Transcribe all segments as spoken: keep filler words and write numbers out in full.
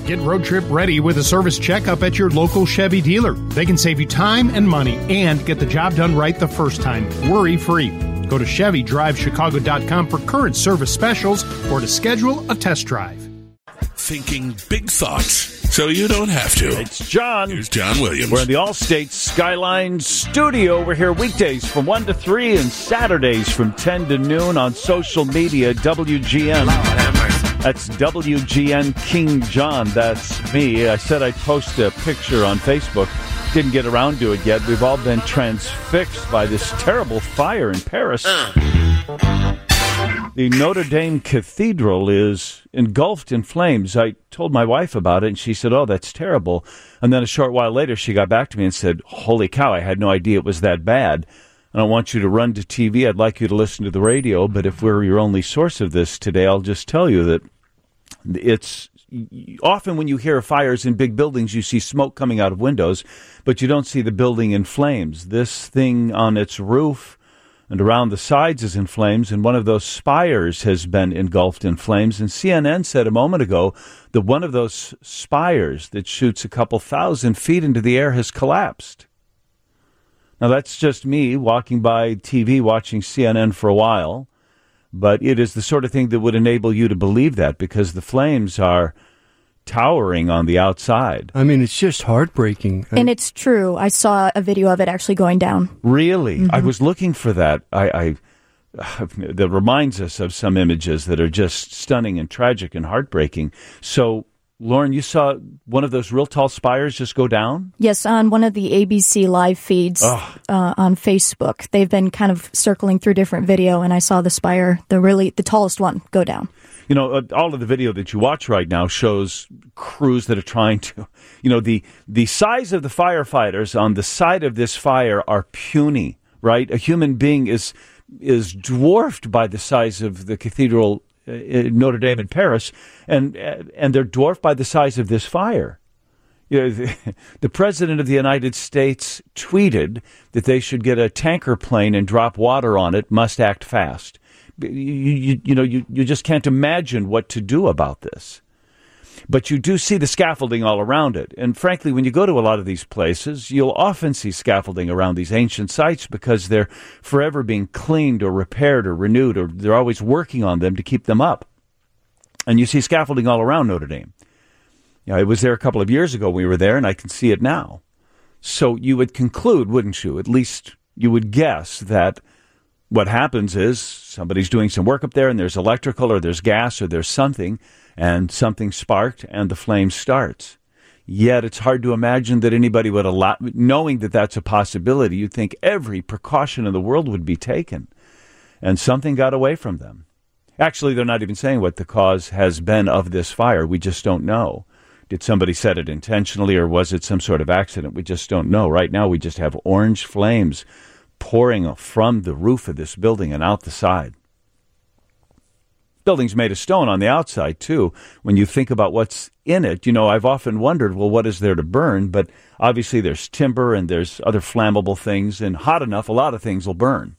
Get road trip ready with a service checkup at your local Chevy dealer. They can save you time and money and get the job done right the first time, worry-free. Go to Chevy Drive Chicago dot com for current service specials or to schedule a test drive. Thinking big thoughts so you don't have to. It's John. Here's John Williams. We're in the Allstate Skyline studio. We're here weekdays from one to three and Saturdays from ten to noon on social media, W G N. That's W G N King John. That's me. I said I'd post a picture on Facebook. Didn't get around to it yet. We've all been transfixed by this terrible fire in Paris. Uh. The Notre Dame Cathedral is engulfed in flames. I told my wife about it, and she said, oh, that's terrible. And then a short while later, she got back to me and said, holy cow, I had no idea it was that bad. I don't want you to run to T V. I'd like you to listen to the radio, but if we're your only source of this today, I'll just tell you that it's often when you hear fires in big buildings, you see smoke coming out of windows, but you don't see the building in flames. This thing on its roof and around the sides is in flames, and one of those spires has been engulfed in flames. And C N N said a moment ago that one of those spires that shoots a couple thousand feet into the air has collapsed. Now, that's just me walking by T V watching C N N for a while, but it is the sort of thing that would enable you to believe that because the flames are towering on the outside. I mean, it's just heartbreaking. And it's true. I saw a video of it actually going down. Really? Mm-hmm. I was looking for that. I, I that reminds us of some images that are just stunning and tragic and heartbreaking. So, Lauren, you saw one of those real tall spires just go down? Yes, on one of the A B C live feeds uh, on Facebook. They've been kind of circling through different video, and I saw the spire, the really the tallest one, go down. You know, uh, all of the video that you watch right now shows crews that are trying to, you know, the the size of the firefighters on the side of this fire are puny, right? A human being is is dwarfed by the size of the cathedral uh, in Notre Dame in Paris, and and they're dwarfed by the size of this fire. You know, the, the President of the United States tweeted that they should get a tanker plane and drop water on it, must act fast. You, you, you know, you, you just can't imagine what to do about this. But you do see the scaffolding all around it. And frankly, when you go to a lot of these places, you'll often see scaffolding around these ancient sites because they're forever being cleaned or repaired or renewed, or they're always working on them to keep them up. And you see scaffolding all around Notre Dame. You know, I was there a couple of years ago. We were there, and I can see it now. So you would conclude, wouldn't you? At least you would guess that what happens is somebody's doing some work up there and there's electrical or there's gas or there's something and something sparked and the flame starts. Yet it's hard to imagine that anybody would allow, knowing that that's a possibility, you'd think every precaution in the world would be taken. And something got away from them. Actually, they're not even saying what the cause has been of this fire. We just don't know. Did somebody set it intentionally or was it some sort of accident? We just don't know. Right now we just have orange flames pouring from the roof of this building and out the side. Building's made of stone on the outside, too. When you think about what's in it, you know, I've often wondered, well, what is there to burn? But obviously there's timber and there's other flammable things, and hot enough, a lot of things will burn.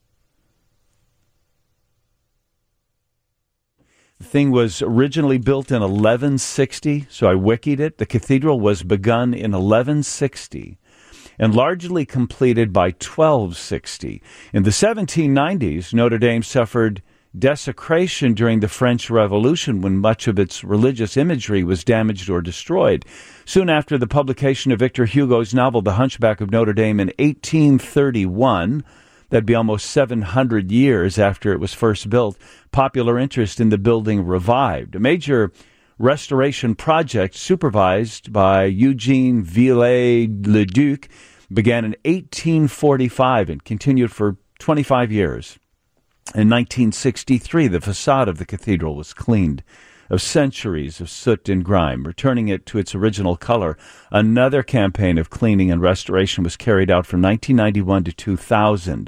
The thing was originally built in eleven sixty, so I wikied it. The cathedral was begun in eleven sixty. And largely completed by twelve sixty. In the seventeen nineties, Notre Dame suffered desecration during the French Revolution when much of its religious imagery was damaged or destroyed. Soon after the publication of Victor Hugo's novel The Hunchback of Notre Dame in eighteen thirty-one, that'd be almost seven hundred years after it was first built, popular interest in the building revived. A major restoration project supervised by Eugene Viollet-le-Duc began in eighteen forty-five and continued for twenty-five years. In nineteen sixty-three, the facade of the cathedral was cleaned of centuries of soot and grime, returning it to its original color. Another campaign of cleaning and restoration was carried out from nineteen ninety-one to two thousand.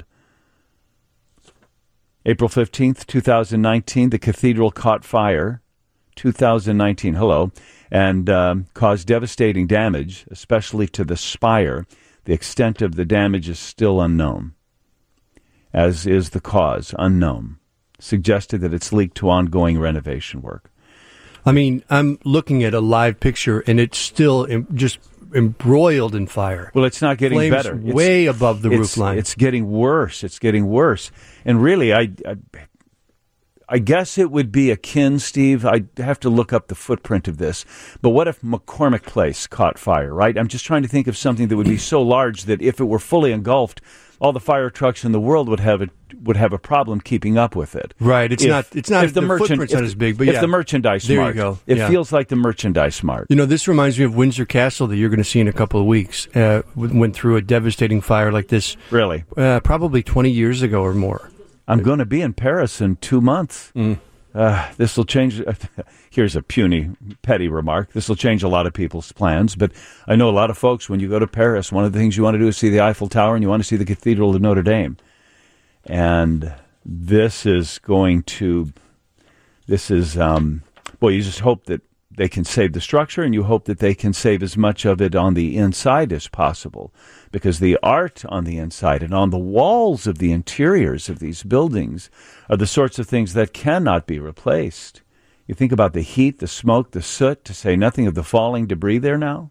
April fifteenth, twenty nineteen, the cathedral caught fire. two thousand nineteen, hello, and um, caused devastating damage, especially to the spire. The extent of the damage is still unknown, as is the cause, unknown. Suggested that it's leaked to ongoing renovation work. I mean, I'm looking at a live picture, and it's still em- just embroiled in fire. Well, it's not getting Flames better. Way it's, above the it's, roof line. It's getting worse. It's getting worse. And really, I, I, I guess it would be akin, Steve. I'd have to look up the footprint of this. But what if McCormick Place caught fire, right? I'm just trying to think of something that would be so large that if it were fully engulfed, all the fire trucks in the world would have a would have a problem keeping up with it. Right. It's if, not. It's not. If the, the merchant, footprint's if, not as big, but if yeah. the merchandise there smart, you go. It yeah. feels like the merchandise smart. You know, this reminds me of Windsor Castle that you're going to see in a couple of weeks. Uh, went through a devastating fire like this. Really? Uh, probably twenty years ago or more. I'm going to be in Paris in two months. Mm. Uh, this will change. Here's a puny, petty remark. This will change a lot of people's plans. But I know a lot of folks, when you go to Paris, one of the things you want to do is see the Eiffel Tower and you want to see the Cathedral of Notre Dame. And this is going to, this is, um, boy, you just hope that they can save the structure, and you hope that they can save as much of it on the inside as possible, because the art on the inside and on the walls of the interiors of these buildings are the sorts of things that cannot be replaced. You think about the heat, the smoke, the soot, to say nothing of the falling debris there now.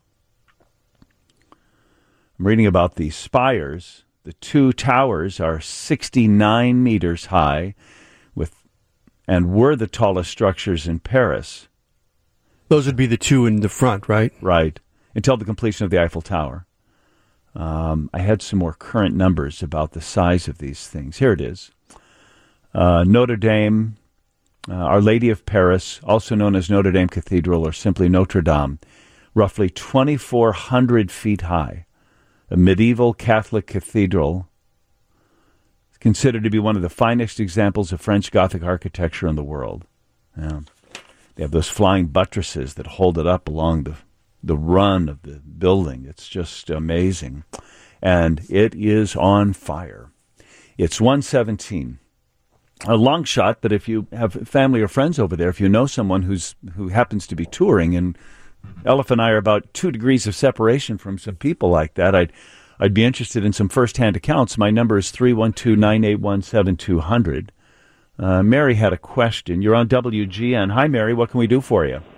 I'm reading about the spires. The two towers are sixty-nine meters high, with and were the tallest structures in Paris. Those would be the two in the front, right? Right, until the completion of the Eiffel Tower. Um, I had some more current numbers about the size of these things. Here it is. Uh, Notre Dame, uh, Our Lady of Paris, also known as Notre Dame Cathedral or simply Notre Dame, roughly twenty-four hundred feet high. A medieval Catholic cathedral, considered to be one of the finest examples of French Gothic architecture in the world. Yeah. They have those flying buttresses that hold it up along the the run of the building. It's just amazing. And it is on fire. It's one seventeen. A long shot, but if you have family or friends over there, if you know someone who's who happens to be touring, and Elif and I are about two degrees of separation from some people like that, I'd I'd be interested in some first-hand accounts. My number is three one two, nine eight one, seven two zero zero. Uh, Mary had a question. You're on W G N. Hi, Mary. What can we do for you?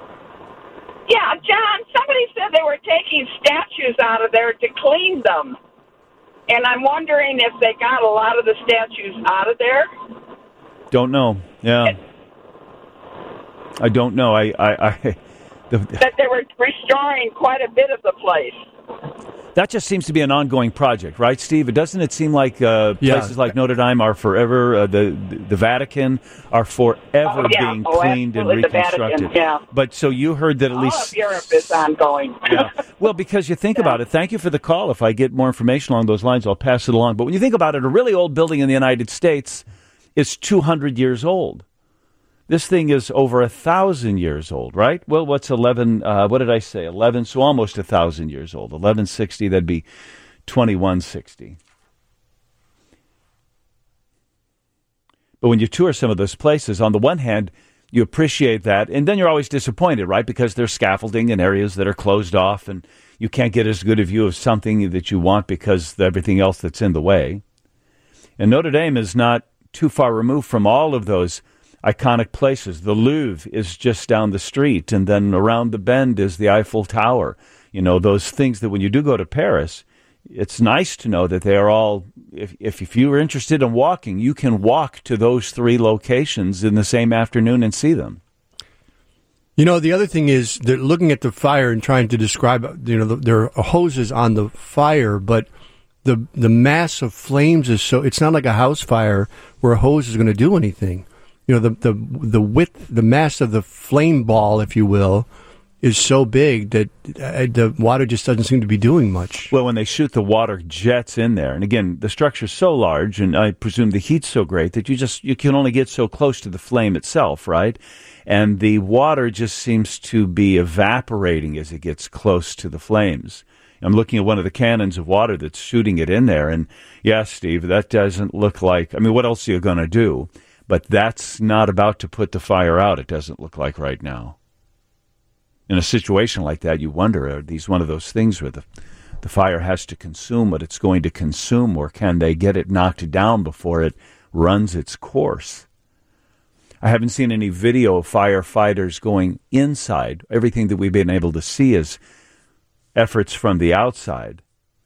Yeah, John, somebody said they were taking statues out of there to clean them. And I'm wondering if they got a lot of the statues out of there. Don't know. Yeah. It, I don't know. I... I, I the, that they were restoring quite a bit of the place. That just seems to be an ongoing project, right, Steve? Doesn't it seem like uh, places yeah. like Notre Dame are forever, uh, the the Vatican are forever oh, yeah. being oh, cleaned and reconstructed? Vatican, yeah. But so you heard that at All least... of Europe is ongoing. yeah. Well, because you think yeah. about it, thank you for the call. If I get more information along those lines, I'll pass it along. But when you think about it, a really old building in the United States is two hundred years old. This thing is over a thousand years old, right? Well, what's eleven? Uh, what did I say? Eleven, so almost a thousand years old. Eleven sixty. That'd be twenty-one sixty. But when you tour some of those places, on the one hand, you appreciate that, and then you're always disappointed, right? Because there's scaffolding in areas that are closed off, and you can't get as good a view of something that you want because of everything else that's in the way. And Notre Dame is not too far removed from all of those iconic places. The Louvre is just down the street, and then around the bend is the Eiffel Tower. You know, those things that when you do go to Paris, it's nice to know that they are all, if, if, if you were interested in walking, you can walk to those three locations in the same afternoon and see them. You know, the other thing is they're looking at the fire and trying to describe, you know, the, there are hoses on the fire, but the the mass of flames is so, it's not like a house fire where a hose is going to do anything. You know, the, the the width, the mass of the flame ball, if you will, is so big that uh, the water just doesn't seem to be doing much. Well, when they shoot the water jets in there, and again, the structure's so large, and I presume the heat's so great that you just you can only get so close to the flame itself, right? And the water just seems to be evaporating as it gets close to the flames. I'm looking at one of the cannons of water that's shooting it in there, and yes, Steve, that doesn't look like, I mean, what else are you going to do? But that's not about to put the fire out, it doesn't look like right now. In a situation like that, you wonder, are these one of those things where the, the fire has to consume what it's going to consume, or can they get it knocked down before it runs its course? I haven't seen any video of firefighters going inside. Everything that we've been able to see is efforts from the outside.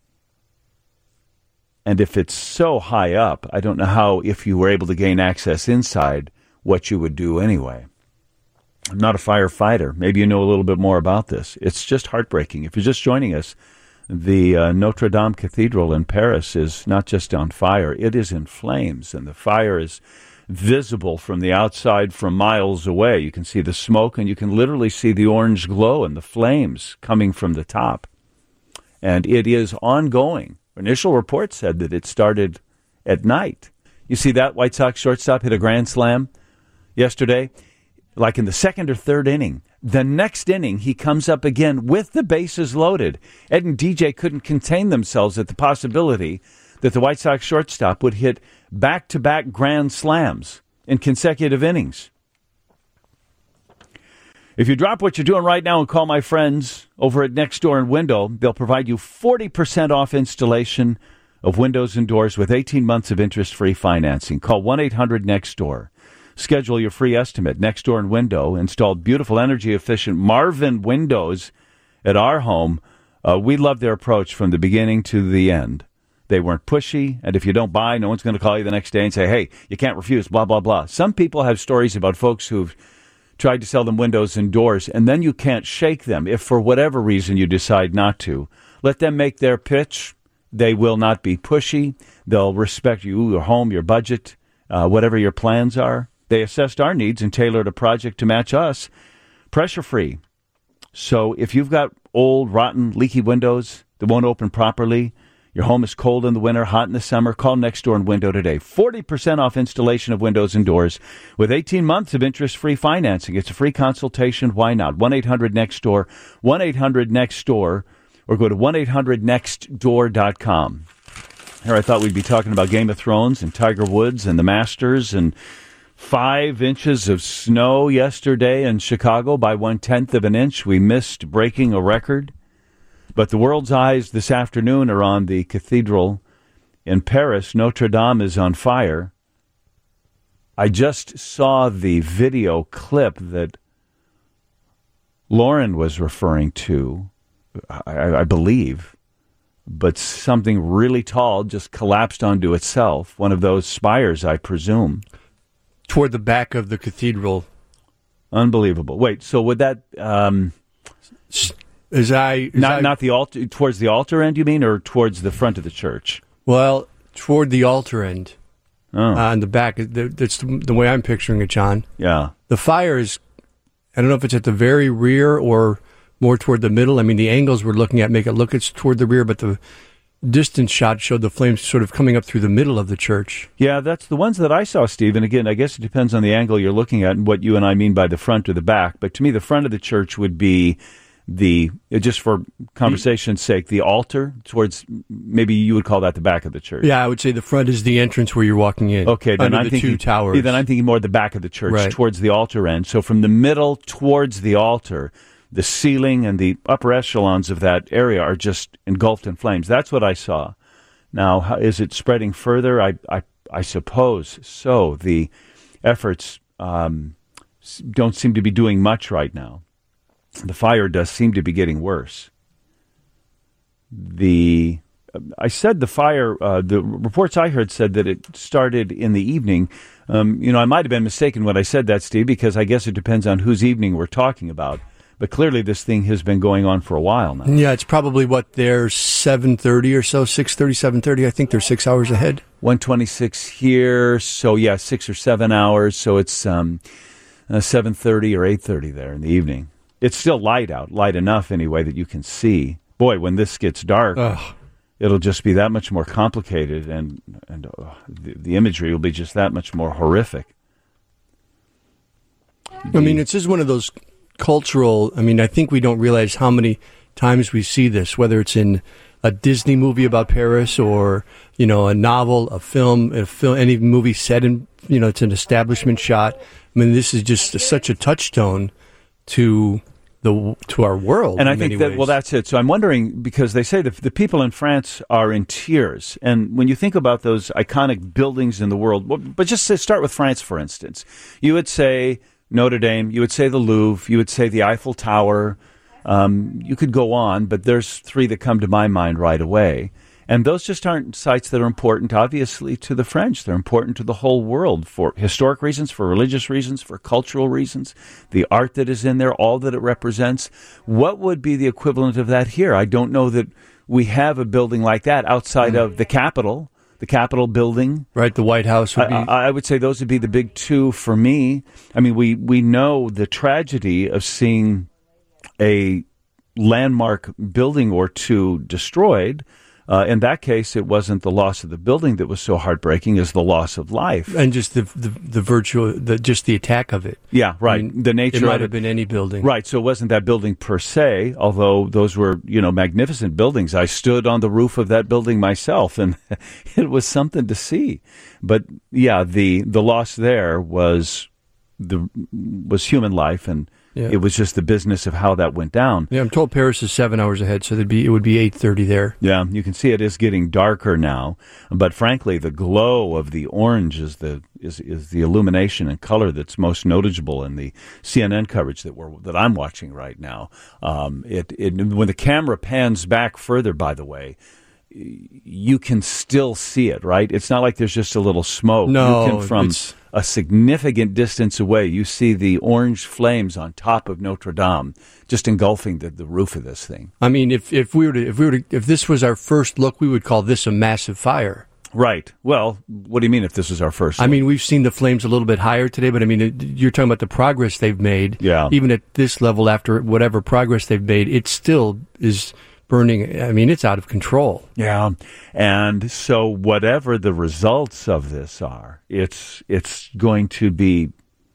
And if it's so high up, I don't know how, if you were able to gain access inside, what you would do anyway. I'm not a firefighter. Maybe you know a little bit more about this. It's just heartbreaking. If you're just joining us, the uh, Notre Dame Cathedral in Paris is not just on fire, it is in flames, and the fire is visible from the outside from miles away. You can see the smoke, and you can literally see the orange glow and the flames coming from the top. And it is ongoing. Initial reports said that it started at night. You see that White Sox shortstop hit a grand slam yesterday, like in the second or third inning. The next inning, he comes up again with the bases loaded. Ed and D J couldn't contain themselves at the possibility that the White Sox shortstop would hit back-to-back grand slams in consecutive innings. If you drop what you're doing right now and call my friends over at Nextdoor and Window, they'll provide you forty percent off installation of windows and doors with eighteen months of interest-free financing. Call one eight hundred next door. Schedule your free estimate. Nextdoor and Window installed beautiful, energy-efficient Marvin windows at our home. Uh, we love their approach from the beginning to the end. They weren't pushy, and if you don't buy, no one's going to call you the next day and say, hey, you can't refuse, blah, blah, blah. Some people have stories about folks who've tried to sell them windows and doors, and then you can't shake them. If for whatever reason you decide not to, let them make their pitch. They will not be pushy. They'll respect you, your home, your budget, uh, whatever your plans are. They assessed our needs and tailored a project to match us, pressure-free. So if you've got old, rotten, leaky windows that won't open properly, your home is cold in the winter, hot in the summer, call Nextdoor and Window today. forty percent off installation of windows and doors with eighteen months of interest-free financing. It's a free consultation. Why not? one eight hundred next door, one eight hundred next door, or go to one eight hundred next door dot com. Here I thought we'd be talking about Game of Thrones and Tiger Woods and the Masters and five inches of snow yesterday in Chicago by one-tenth of an inch. We missed breaking a record. But the world's eyes this afternoon are on the cathedral in Paris. Notre Dame is on fire. I just saw the video clip that Lauren was referring to, I, I believe, but something really tall just collapsed onto itself. One of those spires, I presume. Toward the back of the cathedral. Unbelievable. Wait, so would that... Um, As I, as not I, not the altar, towards the altar end, you mean, or towards the front of the church? Well, toward the altar end, oh. uh, on the back. That's the, the way I'm picturing it, John. Yeah. The fire is, I don't know if it's at the very rear or more toward the middle. I mean, the angles we're looking at make it look it's toward the rear, but the distance shot showed the flames sort of coming up through the middle of the church. Yeah, that's the ones that I saw, Steve. And again, I guess it depends on the angle you're looking at and what you and I mean by the front or the back. But to me, the front of the church would be the, just for conversation's sake, the altar towards, maybe you would call that the back of the church. Yeah, I would say the front is the entrance where you're walking in. Okay, then under I'm the thinking, two towers. Yeah, then I'm thinking more the back of the church, right. Towards the altar end. So from the middle towards the altar, the ceiling and the upper echelons of that area are just engulfed in flames. That's what I saw. Now, how, is it spreading further? I, I, I suppose so. The efforts um, don't seem to be doing much right now. The fire does seem to be getting worse. The I said the fire, uh, the reports I heard said that it started in the evening. Um, you know, I might have been mistaken when I said that, Steve, because I guess it depends on whose evening we're talking about. But clearly this thing has been going on for a while now. Yeah, it's probably, what, they're seven thirty or so, six thirty, seven thirty. I think they're six hours ahead. one twenty-six here, so yeah, six or seven hours. So it's um, uh, seven thirty or eight thirty there in the evening. It's still light out, light enough anyway that you can see. Boy, when this gets dark, Ugh. It'll just be that much more complicated, and and uh, the, the imagery will be just that much more horrific. I mean, it's just one of those cultural, I mean, I think we don't realize how many times we see this, whether it's in a Disney movie about Paris or, you know, a novel, a film, a film, any movie set in, you know, it's an establishment shot. I mean, this is just a, such a touchstone to the to our world. And in I think many that, ways. well, that's it. So I'm wondering, because they say that the people in France are in tears. And when you think about those iconic buildings in the world, well, but just to start with France, for instance, you would say Notre Dame, you would say the Louvre, you would say the Eiffel Tower. Um, you could go on, but there's three that come to my mind right away. And those just aren't sites that are important, obviously, to the French. They're important to the whole world for historic reasons, for religious reasons, for cultural reasons, the art that is in there, all that it represents. What would be the equivalent of that here? I don't know that we have a building like that outside mm. of the Capitol, the Capitol building. Right, the White House would be... I, I would say those would be the big two for me. I mean, we, we know the tragedy of seeing a landmark building or two destroyed. Uh, in that case, it wasn't the loss of the building that was so heartbreaking as the loss of life. And just the the, the virtual, the, just the attack of it. Yeah, right. I mean, the nature it might of have it. been any building. Right, so it wasn't that building per se, although those were, you know, magnificent buildings. I stood on the roof of that building myself, and it was something to see. But, yeah, the, the loss there was the was human life, and yeah. It was just the business of how that went down. Yeah, I'm told Paris is seven hours ahead, so there'd be it would be eight thirty there. Yeah, you can see it is getting darker now, but frankly, the glow of the orange is the is, is the illumination and color that's most noticeable in the C N N coverage that we're that I'm watching right now. Um, it it when the camera pans back further, by the way, you can still see it. Right, it's not like there's just a little smoke. No, you can, from it's a significant distance away, you see the orange flames on top of Notre Dame, just engulfing the, the roof of this thing. I mean, if if we were to if we were to, if this was our first look, we would call this a massive fire. Right. Well, what do you mean if this is our first look? I mean, we've seen the flames a little bit higher today, but I mean, it, you're talking about the progress they've made. Yeah. Even at this level, after whatever progress they've made, it still is burning. I mean, it's out of control. Yeah. And so whatever the results of this are, it's it's going to be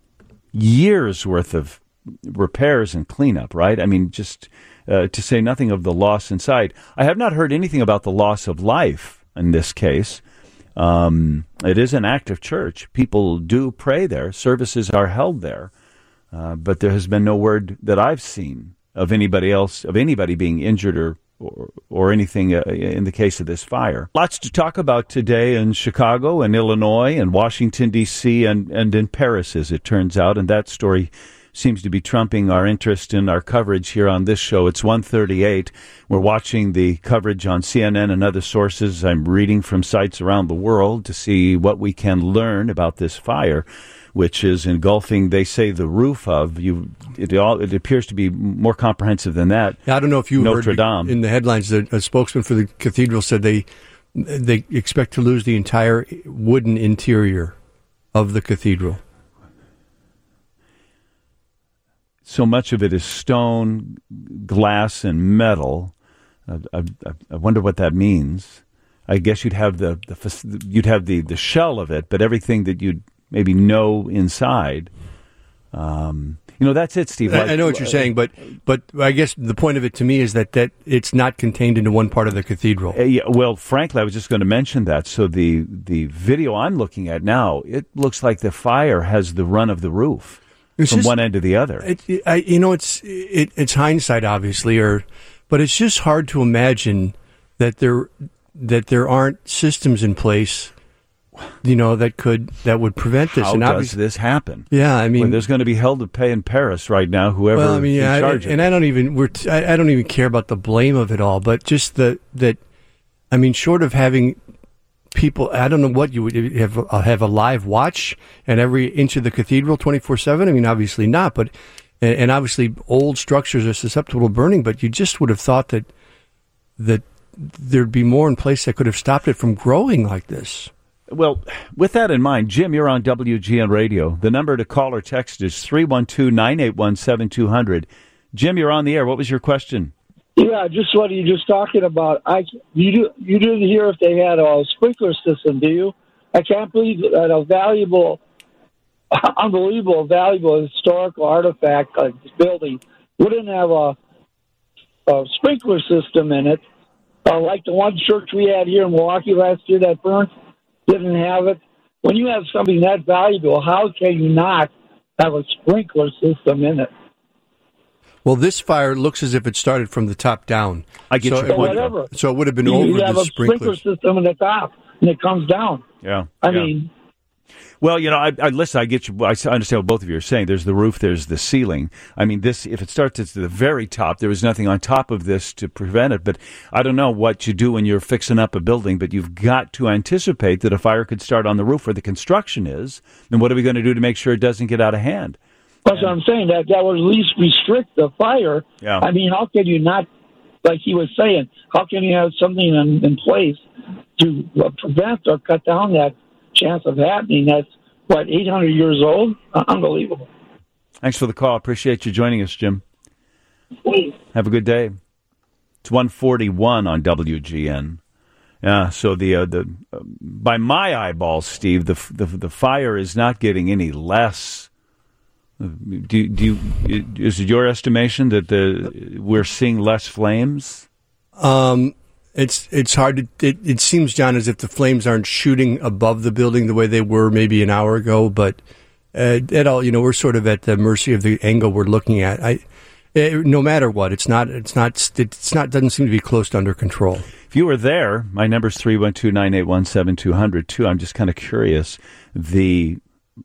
years worth of repairs and cleanup, right? I mean, just uh, to say nothing of the loss inside. I have not heard anything about the loss of life in this case. Um, it is an active church. People do pray there. Services are held there. Uh, but there has been no word that I've seen of anybody else, of anybody being injured or Or, or anything uh, in the case of this fire. Lots to talk about today in Chicago and Illinois and Washington, D C, and, and in Paris, as it turns out. And that story seems to be trumping our interest in our coverage here on this show. It's one thirty-eight. We're watching the coverage on C N N and other sources. I'm reading from sites around the world to see what we can learn about this fire, which is engulfing, they say, the roof of you. It all it appears to be more comprehensive than that. I don't know if you Notre heard Dame. In the headlines that a spokesman for the cathedral said they they expect to lose the entire wooden interior of the cathedral. So much of it is stone, glass, and metal. I, I, I wonder what that means. I guess you'd have the, the you'd have the, the shell of it, but everything that you'd maybe know inside. Um, you know, that's it, Steve. Like, I know what you're saying, but but I guess the point of it to me is that, that it's not contained into one part of the cathedral. Uh, yeah, well, frankly, I was just going to mention that. So the the video I'm looking at now, it looks like the fire has the run of the roof it's from just, one end to the other. It, it, I, you know, it's it, it's hindsight, obviously, or but it's just hard to imagine that there that there aren't systems in place, you know, that could that would prevent this. How and does this happen? Yeah, I mean, when there's going to be hell to pay in Paris right now. Whoever well, I mean, yeah, in charge I, of and it. I don't even we're t- I, I don't even care about the blame of it all, but just the that I mean, short of having people, I don't know what you would have uh, have a live watch and every inch of the cathedral twenty-four seven. I mean, obviously not, but and, and obviously old structures are susceptible to burning. But you just would have thought that that there'd be more in place that could have stopped it from growing like this. Well, with that in mind, Jim, you're on W G N Radio. The number to call or text is three one two, nine eight one, seven two zero zero. Jim, you're on the air. What was your question? Yeah, just what you just talking about. I you do you didn't hear if they had a sprinkler system, do you? I can't believe that a valuable, unbelievable, valuable historical artifact like this building wouldn't have a, a sprinkler system in it, uh, like the one church we had here in Milwaukee last year that burnt. Didn't have it. When you have something that valuable, how can you not have a sprinkler system in it? Well, this fire looks as if it started from the top down. I get so your it point. would, Whatever. So it would have been You, over you have the a sprinkler sprinklers. system in the top, and it comes down. Yeah. I yeah. mean, Well, you know, I, I listen. I get you. I understand what both of you are saying. There's the roof. There's the ceiling. I mean, this. If it starts at the very top, there was nothing on top of this to prevent it. But I don't know what you do when you're fixing up a building. But you've got to anticipate that a fire could start on the roof where the construction is. And what are we going to do to make sure it doesn't get out of hand? that's what I'm saying. That that would at least restrict the fire. Yeah. I mean, how can you not, like he was saying, how can you have something in, in place to uh, prevent or cut down that chance of happening? That's, what, eight hundred years old? Uh, unbelievable. Thanks for the call. Appreciate you joining us, Jim. Have a good day. It's one forty-one on W G N. Yeah, so the uh, the uh, by my eyeballs, Steve, the, the the fire is not getting any less. Do do you, is it your estimation that the we're seeing less flames? Um, it's it's hard to. It, it seems, John, as if the flames aren't shooting above the building the way they were maybe an hour ago. But uh, at all, you know, we're sort of at the mercy of the angle we're looking at. I, it, no matter what, it's not. It's not. It's not. Doesn't seem to be close to under control. If you were there, my number's three one two nine eight one seven two zero zero two. I'm just kind of curious. The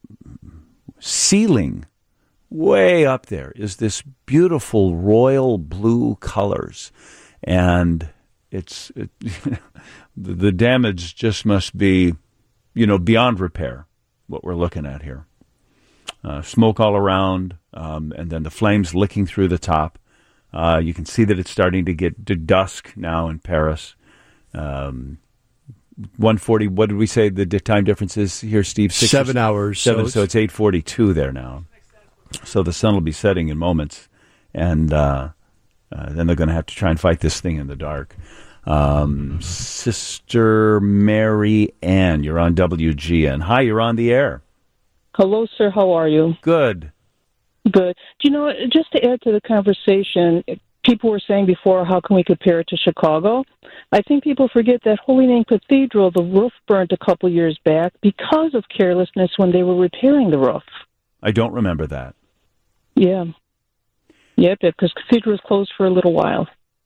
ceiling way up there is this beautiful royal blue colors, and it's it, the damage just must be, you know, beyond repair. What we're looking at here, uh, smoke all around, um, and then the flames licking through the top. Uh, you can see that it's starting to get to dusk now in Paris. Um, one forty. What did we say the time difference is here, Steve? Six Seven or, hours. Seven. So so it's eight forty-two there now. So the sun will be setting in moments, and uh, uh, then they're going to have to try and fight this thing in the dark. Um, Sister Mary Ann, you're on W G N. Hi, you're on the air. Hello, sir. How are you? Good. Good. Do you know, just to add to the conversation, people were saying before, how can we compare it to Chicago? I think people forget that Holy Name Cathedral, the roof burnt a couple years back because of carelessness when they were repairing the roof. I don't remember that. Yeah. Yeah, because Cathedral was closed for a little while.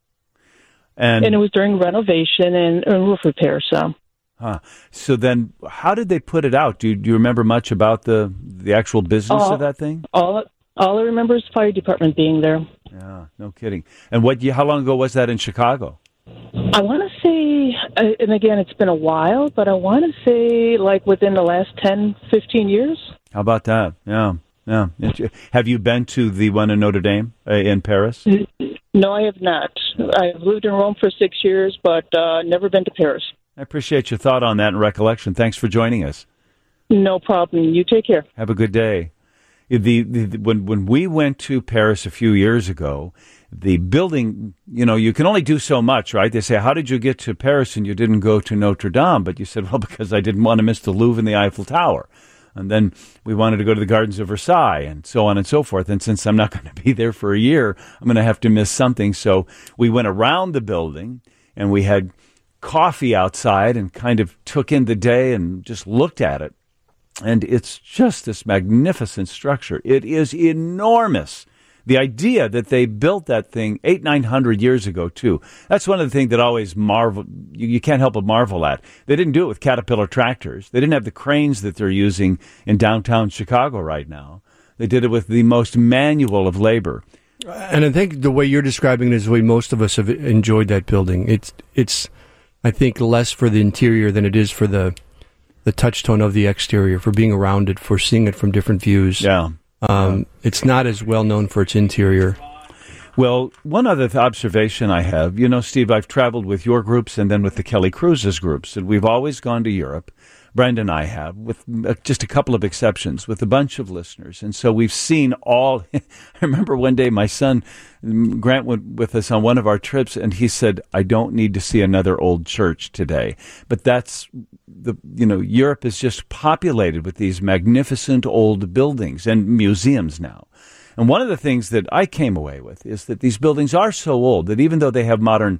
And, and it was during renovation and, and roof repair, so. Huh. So then, how did they put it out? Do you, do you remember much about the the actual business uh, of that thing? All all I remember is the fire department being there. Yeah, no kidding. And what? How long ago was that in Chicago? I want to say, and again, it's been a while, but I want to say like within the last ten, fifteen years. How about that? Yeah, yeah. Have you been to the one in Notre Dame uh, in Paris? No, I have not. I've lived in Rome for six years, but uh, never been to Paris. I appreciate your thought on that and recollection. Thanks for joining us. No problem. You take care. Have a good day. The, the, the when when we went to Paris a few years ago, the building, you know, you can only do so much, right? They say, how did you get to Paris and you didn't go to Notre Dame? But you said, well, because I didn't want to miss the Louvre and the Eiffel Tower. And then we wanted to go to the Gardens of Versailles and so on and so forth. And since I'm not going to be there for a year, I'm going to have to miss something. So we went around the building and we had coffee outside and kind of took in the day and just looked at it. And it's just this magnificent structure. It is enormous. The idea that they built that thing eight, nine hundred years ago, too. That's one of the things that always marvel, you, you can't help but marvel at. They didn't do it with Caterpillar tractors. They didn't have the cranes that they're using in downtown Chicago right now. They did it with the most manual of labor. And I think the way you're describing it is the way most of us have enjoyed that building. It's, it's, I think, less for the interior than it is for the the touch tone of the exterior, for being around it, for seeing it from different views. Yeah. Um, it's not as well known for its interior. Well, one other th- observation I have, you know, Steve, I've traveled with your groups and then with the Kelly Cruises groups, and we've always gone to Europe. Brenda and I have, with just a couple of exceptions, with a bunch of listeners. And so we've seen all. I remember one day my son, Grant, went with us on one of our trips, and he said, I don't need to see another old church today. But that's, the you know, Europe is just populated with these magnificent old buildings and museums now. And one of the things that I came away with is that these buildings are so old that even though they have modern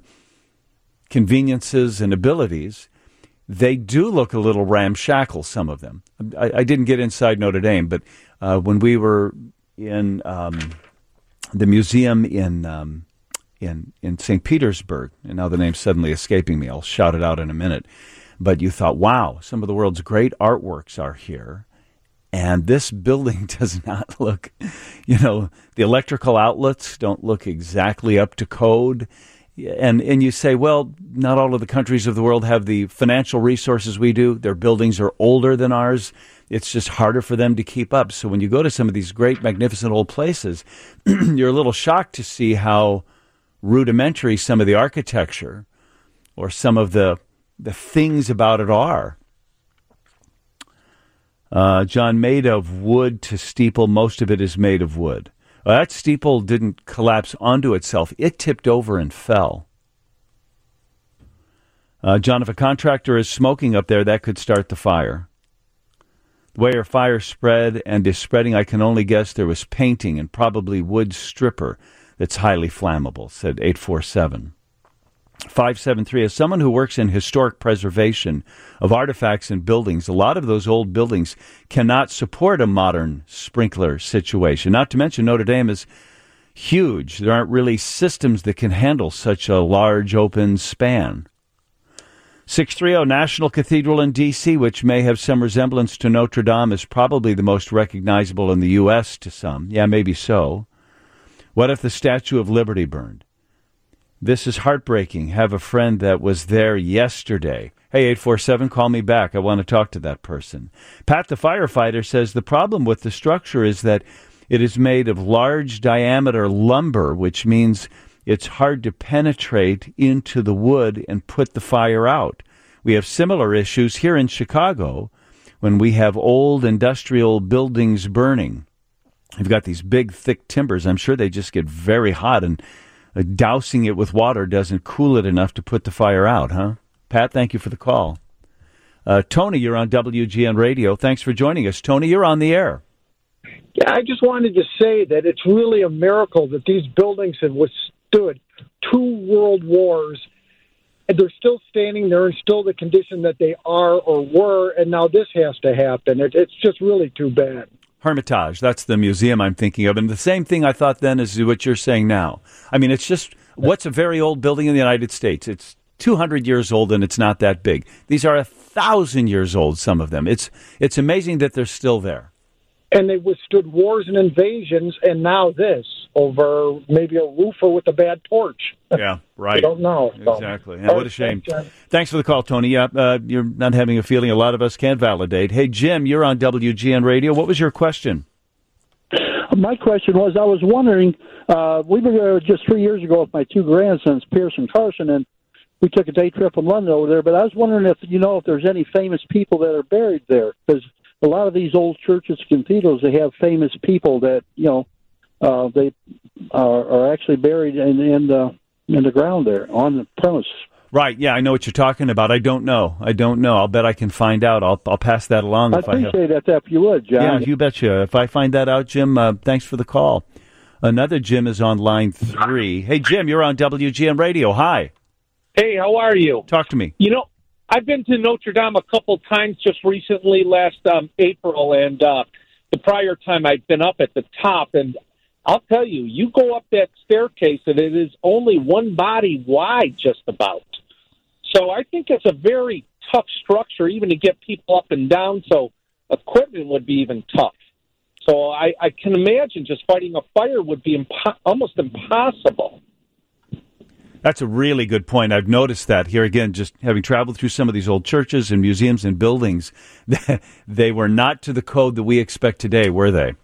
conveniences and abilities, they do look a little ramshackle, some of them. I, I didn't get inside Notre Dame, but uh, when we were in um, the museum in um, in in Saint Petersburg, and now the name's suddenly escaping me. I'll shout it out in a minute. But you thought, wow, some of the world's great artworks are here. And this building does not look, you know, the electrical outlets don't look exactly up to code. And and you say, well, not all of the countries of the world have the financial resources we do. Their buildings are older than ours. It's just harder for them to keep up. So when you go to some of these great, magnificent old places, you're a little shocked to see how rudimentary some of the architecture or some of the the things about it are. Uh, John, made of wood to steeple, most of it is made of wood. Well, that steeple didn't collapse onto itself. It tipped over and fell. Uh, John, if a contractor is smoking up there, that could start the fire. The way our fire spread and is spreading, I can only guess there was painting and probably wood stripper that's highly flammable, said eight four seven. five seven three, as someone who works in historic preservation of artifacts and buildings, a lot of those old buildings cannot support a modern sprinkler situation. Not to mention Notre Dame is huge. There aren't really systems that can handle such a large open span. six three zero, National Cathedral in D C, which may have some resemblance to Notre Dame, is probably the most recognizable in the U S to some. Yeah, maybe so. What if the Statue of Liberty burned? This is heartbreaking. Have a friend that was there yesterday. Hey, eight four seven, call me back. I want to talk to that person. Pat, the firefighter, says the problem with the structure is that it is made of large diameter lumber, which means it's hard to penetrate into the wood and put the fire out. We have similar issues here in Chicago when we have old industrial buildings burning. You've got these big, thick timbers. I'm sure they just get very hot, and Uh, dousing it with water doesn't cool it enough to put the fire out, huh? Pat, thank you for the call. Uh, Tony, you're on W G N Radio. Thanks for joining us. Tony, you're on the air. Yeah, I just wanted to say that it's really a miracle that these buildings have withstood two world wars, and they're still standing there in still the condition that they are or were, and now this has to happen. It, it's just really too bad. Hermitage, that's the museum I'm thinking of. And the same thing I thought then is what you're saying now. I mean, it's just, what's a very old building in the United States? It's two hundred years old, and it's not that big. These are one thousand years old, some of them. It's it's amazing that they're still there. And they withstood wars and invasions, and now this, over maybe a roofer with a bad torch. Yeah, right. I don't know. So. Exactly. Yeah, what a shame. Thanks for the call, Tony. Yeah, uh, you're not having a feeling a lot of us can validate. Hey, Jim, you're on W G N Radio. What was your question? My question was, I was wondering, uh, we were there just three years ago with my two grandsons, Pierce and Carson, and we took a day trip from London over there, but I was wondering if, you know, if there's any famous people that are buried there, because a lot of these old churches, cathedrals, they have famous people that, you know, uh, they are, are actually buried in, in the in the ground there on the premise. Right. Yeah, I know what you're talking about. I don't know. I don't know. I'll bet I can find out. I'll I'll pass that along. I if appreciate I have... that if you would, John. Yeah, you betcha. If I find that out, Jim, uh, thanks for the call. Another Jim is on line three. Hey, Jim, you're on W G N Radio. Hi. Hey, how are you? Talk to me. You know, I've been to Notre Dame a couple times just recently, last um, April, and uh, the prior time I've been up at the top. And I'll tell you, you go up that staircase, and it is only one body wide, just about. So I think it's a very tough structure, even to get people up and down. So equipment would be even tough. So I, I can imagine just fighting a fire would be impo- almost impossible. That's a really good point. I've noticed that here again, just having traveled through some of these old churches and museums and buildings, they were not to the code that we expect today, were they?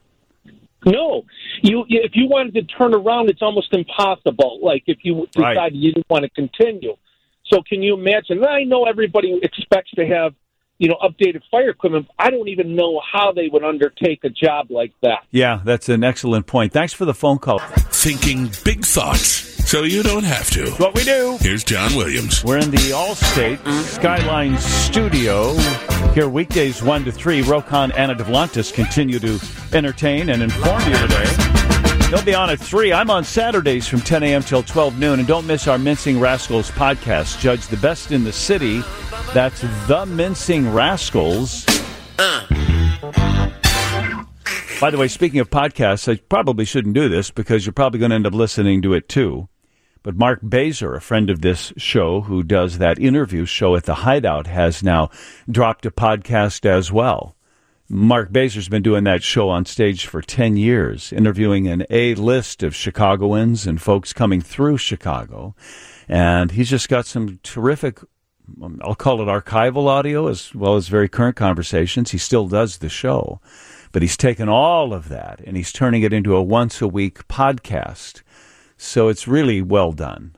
No. You, if you wanted to turn around, it's almost impossible, like if you decided right. you didn't want to continue. So can you imagine? I know everybody expects to have, you know, updated fire equipment. I don't even know how they would undertake a job like that. Yeah, that's an excellent point. Thanks for the phone call. Thinking big thoughts so you don't have to. That's what we do. Here's John Williams. We're in the Allstate Skyline Studio. Here weekdays one to three. Rokan Anna Devlantis continue to entertain and inform you today. They'll be on at three. I'm on Saturdays from ten a.m. till twelve noon. And don't miss our Mincing Rascals podcast. Judge the best in the city. That's The Mincing Rascals. Uh. By the way, speaking of podcasts, I probably shouldn't do this because you're probably going to end up listening to it too. But Mark Baser, a friend of this show who does that interview show at the Hideout, has now dropped a podcast as well. Mark Baser's been doing that show on stage for ten years, interviewing an A-list of Chicagoans and folks coming through Chicago. And he's just got some terrific, I'll call it archival audio, as well as very current conversations. He still does the show. But he's taken all of that and he's turning it into a once-a-week podcast. So it's really well done.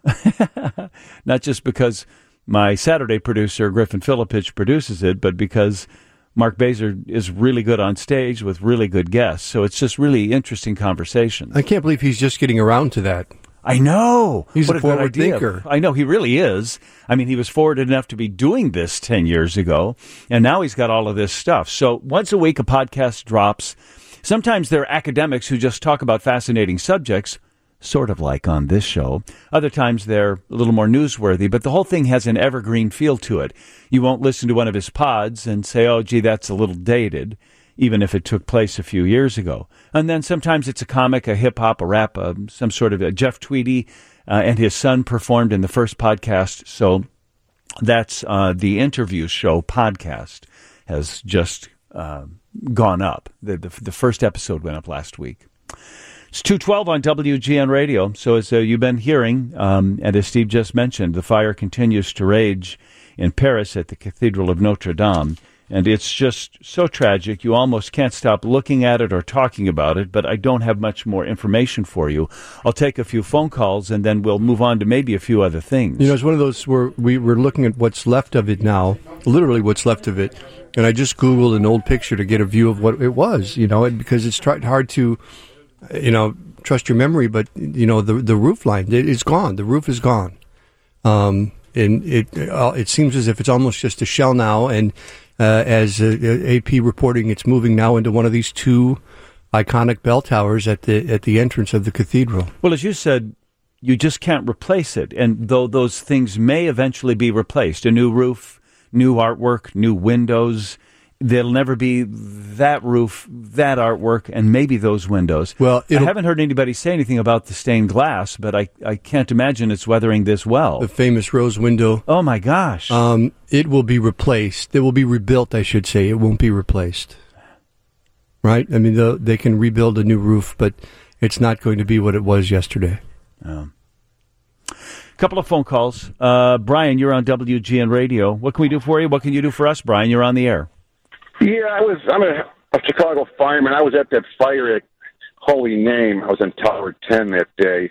Not just because my Saturday producer, Griffin Filipich, produces it, but because Mark Baser is really good on stage with really good guests. So it's just really interesting conversation. I can't believe he's just getting around to that. I know. He's what a, a good forward idea. thinker. I know, he really is. I mean, he was forward enough to be doing this ten years ago, and now he's got all of this stuff. So once a week, a podcast drops. Sometimes there are academics who just talk about fascinating subjects, sort of like on this show. Other times they're a little more newsworthy, but the whole thing has an evergreen feel to it. You won't listen to one of his pods and say, oh, gee, that's a little dated, even if it took place a few years ago. And then sometimes it's a comic, a hip-hop, a rap, uh, some sort of a Jeff Tweedy uh, and his son performed in the first podcast. So that's uh, the Interview Show podcast has just uh, gone up. The, the, the first episode went up last week. It's two twelve on W G N Radio. So as uh, you've been hearing, um, and as Steve just mentioned, the fire continues to rage in Paris at the Cathedral of Notre Dame. And it's just so tragic, you almost can't stop looking at it or talking about it, but I don't have much more information for you. I'll take a few phone calls, and then we'll move on to maybe a few other things. You know, it's one of those where we were looking at what's left of it now, literally what's left of it, and I just Googled an old picture to get a view of what it was, you know, because it's tried hard to, you know, trust your memory, but, you know, the the roof line, it, it's gone. The roof is gone. Um, and it, it seems as if it's almost just a shell now, and Uh, as uh, A P reporting, it's moving now into one of these two iconic bell towers at the at the entrance of the cathedral. Well, as you said, you just can't replace it. And though those things may eventually be replaced, a new roof, new artwork, new windows, there'll never be that roof, that artwork, and maybe those windows. Well, I haven't heard anybody say anything about the stained glass, but I, I can't imagine it's weathering this well. The famous rose window. Oh, my gosh. Um, it will be replaced. It will be rebuilt, I should say. It won't be replaced. Right? I mean, the, they can rebuild a new roof, but it's not going to be what it was yesterday. Um, couple of phone calls. Uh, Brian, you're on W G N Radio. What can we do for you? What can you do for us, Brian? You're on the air. Yeah, I was. I'm a, a Chicago fireman. I was at that fire at Holy Name. I was in Tower ten that day.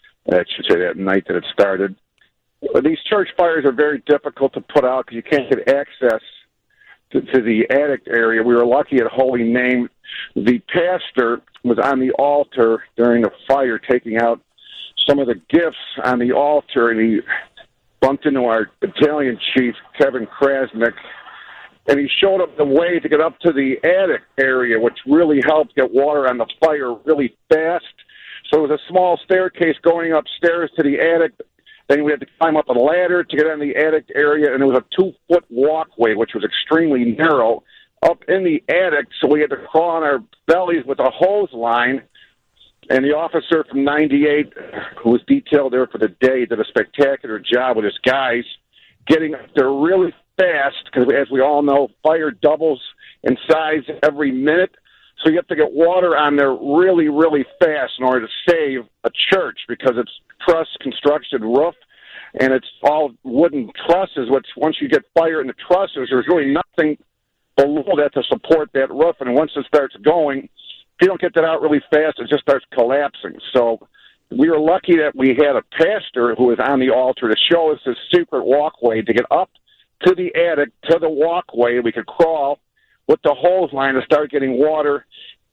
I should say that night that it started. These church fires are very difficult to put out because you can't get access to, to the attic area. We were lucky at Holy Name. The pastor was on the altar during the fire, taking out some of the gifts on the altar, and he bumped into our battalion chief, Kevin Krasnick. And he showed up the way to get up to the attic area, which really helped get water on the fire really fast. So it was a small staircase going upstairs to the attic. Then we had to climb up a ladder to get in the attic area, and it was a two-foot walkway, which was extremely narrow, up in the attic. So we had to crawl on our bellies with a hose line. And the officer from ninety-eight, who was detailed there for the day, did a spectacular job with his guys, getting up there really fast, because as we all know, fire doubles in size every minute. So you have to get water on there really, really fast in order to save a church, because it's truss construction roof, and it's all wooden trusses, which once you get fire in the trusses, there's really nothing below that to support that roof. And once it starts going, if you don't get that out really fast, it just starts collapsing. So we were lucky that we had a pastor who was on the altar to show us this secret walkway to get up to the attic, to the walkway. We could crawl with the hose line to start getting water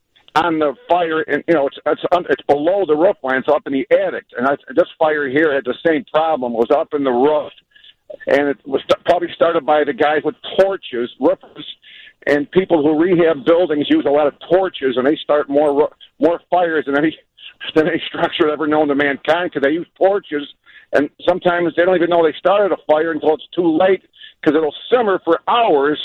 on the fire. And, you know, it's it's, it's below the roof line. It's up in the attic. And I, this fire here had the same problem. It was up in the roof. And it was probably started by the guys with torches, roofers, and people who rehab buildings use a lot of torches, and they start more more fires than any, than any structure ever known to mankind, because they use torches. And sometimes they don't even know they started a fire until it's too late, because it'll simmer for hours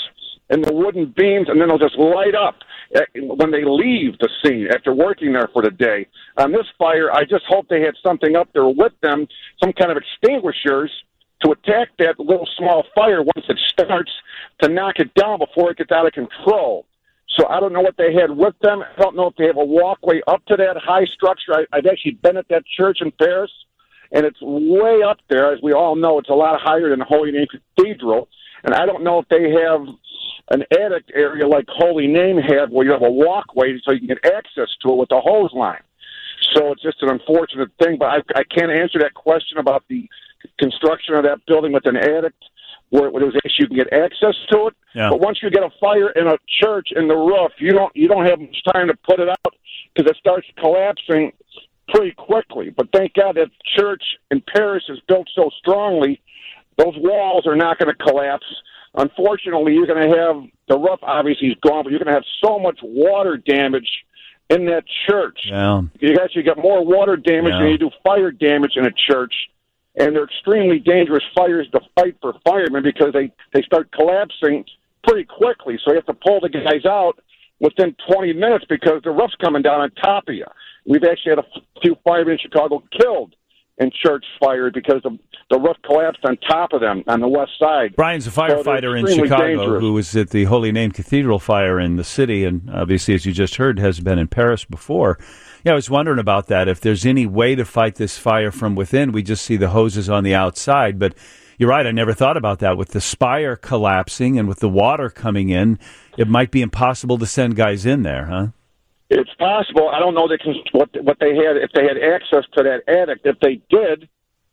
and the wooden beams, and then they'll just light up when they leave the scene after working there for the day. On this fire, I just hope they had something up there with them, some kind of extinguishers to attack that little small fire once it starts, to knock it down before it gets out of control. So I don't know what they had with them. I don't know if they have a walkway up to that high structure. I, I've actually been at that church in Paris, and it's way up there. As we all know, it's a lot higher than the Holy Name Cathedral. And I don't know if they have an attic area like Holy Name had, where you have a walkway so you can get access to it with a hose line. So it's just an unfortunate thing, but I, I can't answer that question about the construction of that building with an attic where, where there was actually you can get access to it. Yeah. But once you get a fire in a church in the roof, you don't you don't have much time to put it out because it starts collapsing pretty quickly. But thank God that church in Paris is built so strongly, those walls are not going to collapse. Unfortunately, you're going to have the roof obviously is gone, but you're going to have so much water damage in that church. Yeah. You actually get more water damage Yeah. than you do fire damage in a church. And they're extremely dangerous fires to fight for firemen because they, they start collapsing pretty quickly. So you have to pull the guys out within twenty minutes because the roof's coming down on top of you. We've actually had a few firemen in Chicago killed in church fires because the, the roof collapsed on top of them on the west side. Brian's a So firefighter they're in extremely Chicago dangerous. who was at the Holy Name Cathedral fire in the city, and obviously, as you just heard, has been in Paris before. Yeah, I was wondering about that. If there's any way to fight this fire from within, we just see the hoses on the outside. But you're right, I never thought about that. With the spire collapsing and with the water coming in, it might be impossible to send guys in there, huh? It's possible. I don't know they can, what what they had if they had access to that attic. If they did,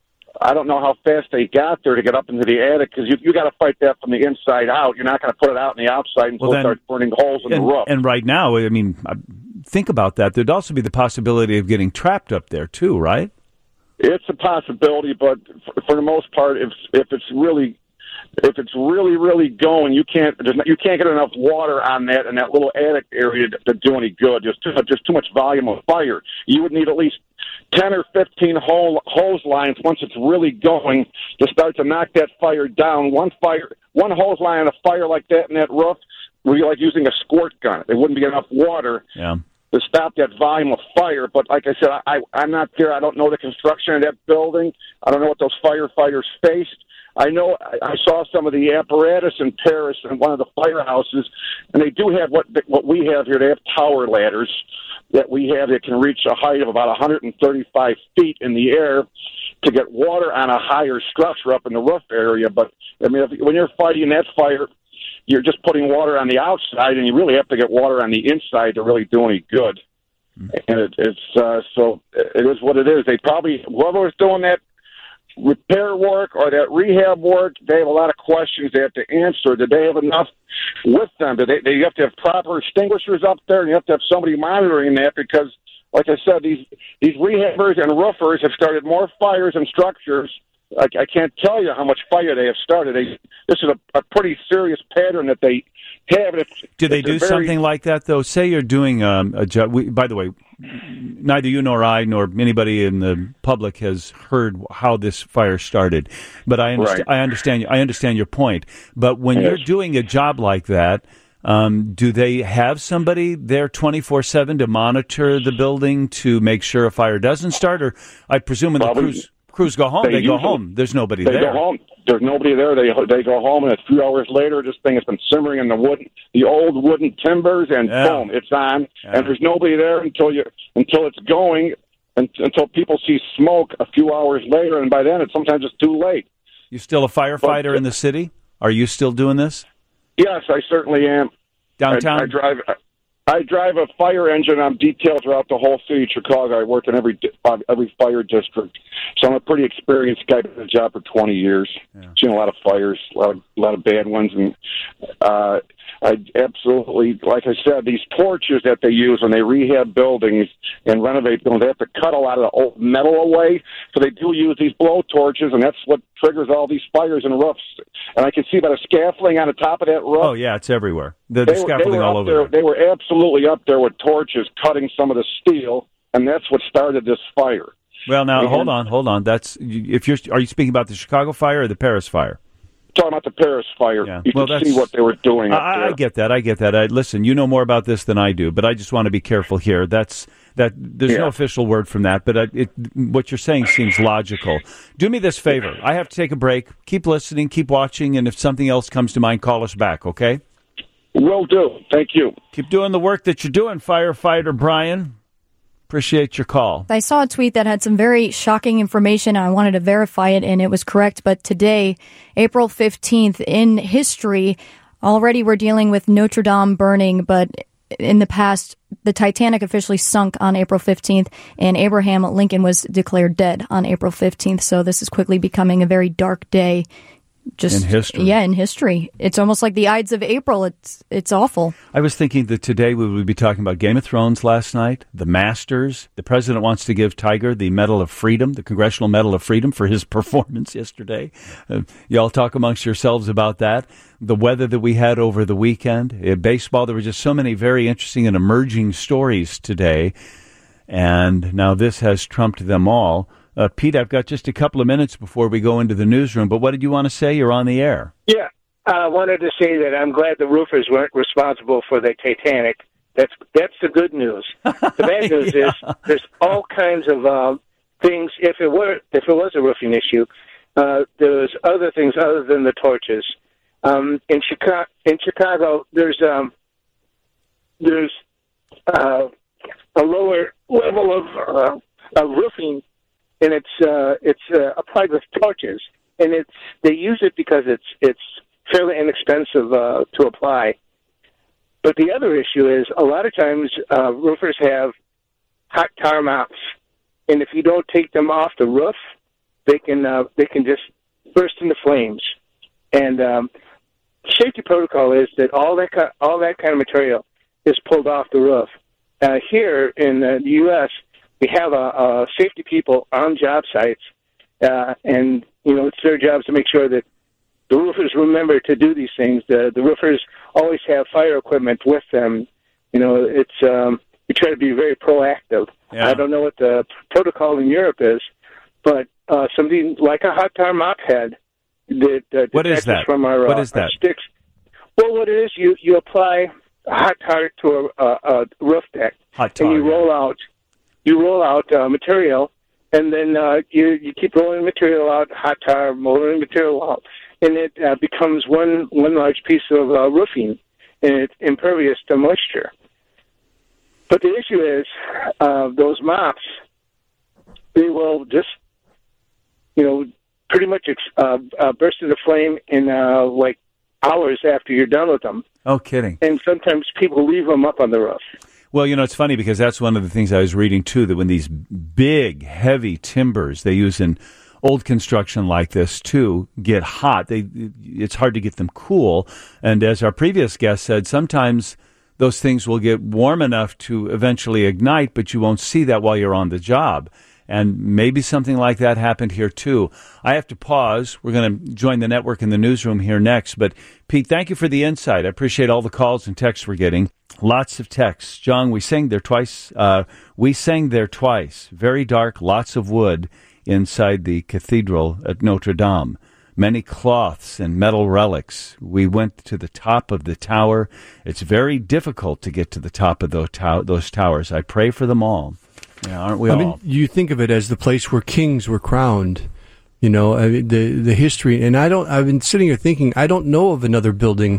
I don't know how fast they got there to get up into the attic because you you got to fight that from the inside out. You're not going to put it out in the outside until Well, then- it starts burning holes in And, the roof. and right now, I mean, I- think about that. There'd also be the possibility of getting trapped up there too, right? It's a possibility, but for, for the most part, if if it's really if it's really really going, you can't there's not, you can't get enough water on that in that little attic area to, to do any good. There's too much, there's too much volume of fire. You would need at least ten or fifteen hole, hose lines once it's really going to start to knock that fire down. One fire, one hose line on a fire like that in that roof would be like using a squirt gun. There wouldn't be enough water Yeah. to stop that volume of fire. But like I said, I, I'm not there. I don't know the construction of that building. I don't know what those firefighters faced. I know I I saw some of the apparatus in Paris in one of the firehouses, and they do have what what we have here. They have tower ladders that we have that can reach a height of about one hundred thirty-five feet in the air to get water on a higher structure up in the roof area. But, I mean, if, when you're fighting that fire, you're just putting water on the outside, and you really have to get water on the inside to really do any good. And it, it's uh, so it is what it is. They probably, whoever was doing that repair work or that rehab work, they have a lot of questions they have to answer. Did they have enough with them? Did they, they you have to have proper extinguishers up there, and you have to have somebody monitoring that because, like I said, these these rehabbers and roofers have started more fires and structures. I, I can't tell you how much fire they have started. They, this is a, a pretty serious pattern that they have. It's, Do they it's do a very, something like that, though? Say you're doing um, a job. We, by the way, neither you nor I nor anybody in the public has heard how this fire started. But I, underst- Right. I understand. I understand your point. But when Yes. you're doing a job like that, um, do they have somebody there twenty-four seven to monitor the building to make sure a fire doesn't start? Or I presume when the Probably- crews crews go home, they they, go usually- home. There's nobody They there. go home. There's nobody there. They they go home, and a few hours later, this thing has been simmering in the wood, the old wooden timbers, and Yeah. boom, it's on. Yeah. And there's nobody there until you until it's going, and, until people see smoke a few hours later, and by then it's sometimes it's too late. You still a firefighter But- in the city? Are you still doing this Yes, I certainly am. downtown? I, I drive. I drive a fire engine. I'm detailed throughout the whole city of Chicago. I work in every di- uh, every fire district, so I'm a pretty experienced guy. I've been in the job for twenty years. Yeah. Seen a lot of fires, a lot of, a lot of bad ones, and uh, I absolutely, like I said, these torches that they use when they rehab buildings and renovate buildings, they have to cut a lot of the old metal away. So they do use these blow torches, and that's what triggers all these fires and roofs. And I can see by the scaffolding on the top of that roof. Oh, yeah, it's everywhere. The, the They were, they scaffolding were all up over there. there. They were absolutely up there with torches, cutting some of the steel, and that's what started this fire. Well, now, And- hold on, hold on. That's you- if you're Are you speaking about the Chicago fire or the Paris fire? talking about the Paris fire. Yeah. You Well, can that's- see what they were doing up I, there. I get that. I get that. I, listen, you know more about this than I do, but I just want to be careful here. That's that. There's no Yeah. official word from that, but I, it, what you're saying seems logical. Do me this favor. I have to take a break. Keep listening. Keep watching, and if something else comes to mind, call us back. Okay? Will do. Thank you. Keep doing the work that you're doing, firefighter Brian. Appreciate your call. I saw a tweet that had some very shocking information. I wanted to verify it, and it was correct. But today, April fifteenth, in history, already we're dealing with Notre Dame burning. But in the past, the Titanic officially sunk on April fifteenth, and Abraham Lincoln was declared dead on April fifteenth. So this is quickly becoming a very dark day. Just In history. Yeah, in history. It's almost like the Ides of April. It's it's awful. I was thinking that today we would be talking about Game of Thrones last night, the Masters. The president wants to give Tiger the Medal of Freedom, the Congressional Medal of Freedom, for his performance yesterday. Uh, y'all talk amongst yourselves about that. The weather that we had over the weekend. Uh, baseball, there were just so many very interesting and emerging stories today. And now this has trumped them all. Uh, Pete, I've got just a couple of minutes before we go into the newsroom, but what did you want to say? You're on the air. Yeah, I wanted to say that I'm glad the roofers weren't responsible for the Titanic. That's that's the good news. The bad news Yeah. is there's all kinds of uh, things. If it were, if it was a roofing issue, uh, there's other things other than the torches. Um, in Chicago, in Chicago, there's um, there's uh, a lower level of, uh, of roofing. And it's uh, it's uh, applied with torches, and it's they use it because it's it's fairly inexpensive uh, to apply. But the other issue is a lot of times uh, roofers have hot tar mops, and if you don't take them off the roof, they can uh, they can just burst into flames. And um, safety protocol is that all that ki- all that kind of material is pulled off the roof. Uh, here in uh, the U S we have uh, uh, safety people on job sites, uh, and you know it's their jobs to make sure that the roofers remember to do these things. The, the roofers always have fire equipment with them. You know, it's um, we try to be very proactive. Yeah. I don't know what the protocol in Europe is, but uh, something like a hot tar mop head that uh, What is detaches that? from our, What uh, is our that? sticks. Well, what it is, you you apply hot tar to a, a, a roof deck, Hot tar, and you yeah. roll out. You roll out uh, material, and then uh, you you keep rolling material out, hot tar, rolling material out, and it uh, becomes one one large piece of uh, roofing, and it's impervious to moisture. But the issue is uh, those mops, they will just, you know, pretty much ex- uh, uh, burst into flame in uh, like hours after you're done with them. Oh, kidding. And sometimes people leave them up on the roof. Well, you know, it's funny because that's one of the things I was reading, too, that when these big, heavy timbers they use in old construction like this, too, get hot, they it's hard to get them cool. And as our previous guest said, sometimes those things will get warm enough to eventually ignite, but you won't see that while you're on the job. And maybe something like that happened here, too. I have to pause. We're going to join the network in the newsroom here next. But, Pete, thank you for the insight. I appreciate all the calls and texts we're getting. Lots of texts. John, we sang there twice. Uh, we sang there twice. Very dark, lots of wood inside the cathedral at Notre Dame. Many cloths and metal relics. We went to the top of the tower. It's very difficult to get to the top of those, tow- those towers. I pray for them all. Yeah, aren't we I all? mean, you think of it as the place where kings were crowned. You know, I mean, the the history, and I don't. I've been sitting here thinking, I don't know of another building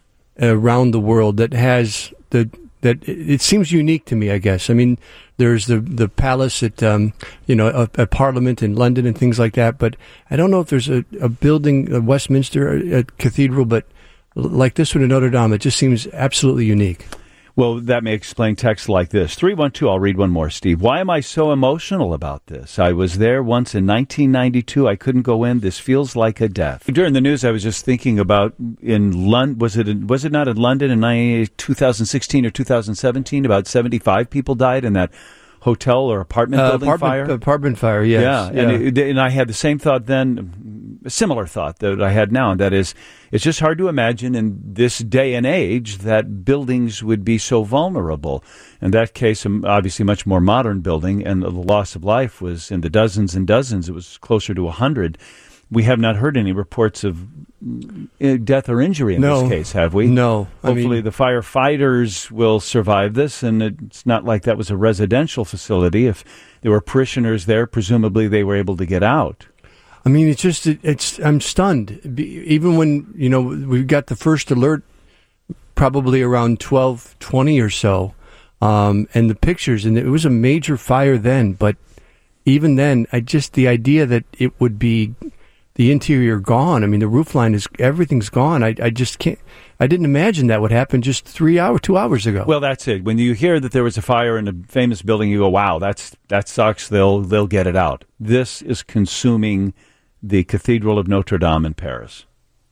around the world that has the that. It seems unique to me, I guess. I mean, there's the the palace at um, you know a, a Parliament in London and things like that, but I don't know if there's a, a building, a Westminster a cathedral, but like this one in Notre Dame, it just seems absolutely unique. Well, that may explain texts like this. three one two, I'll read one more, Steve. Why am I so emotional about this? I was there once in nineteen ninety-two. I couldn't go in. This feels like a death. During the news, I was just thinking about in London, was it in, was it not in London in two thousand sixteen or two thousand seventeen? About seventy-five people died in that hotel or apartment Uh, building apartment, fire? Apartment fire, yes. Yeah, yeah. And, it, and I had the same thought then, a similar thought that I had now, and that is, it's just hard to imagine in this day and age that buildings would be so vulnerable. In that case, um, obviously much more modern building, and the loss of life was in the dozens and dozens. It was closer to a hundred. we have not heard any reports of uh, death or injury in No. this case, have we? No. I Hopefully mean- the firefighters will survive this, and it's not like that was a residential facility. If there were parishioners there, presumably they were able to get out. I mean, it's just, it, it's, I'm stunned. Be- Even when, you know, we got the first alert probably around twelve twenty or so, um, and the pictures, and it was a major fire then, but even then, I just, the idea that it would be the interior gone, I mean, the roof line is, everything's gone. I, I just can't, I didn't imagine that would happen just three hours, two hours ago. Well, that's it. When you hear that there was a fire in a famous building, you go, wow, that's that sucks. They'll they'll get it out. This is consuming the Cathedral of Notre Dame in Paris.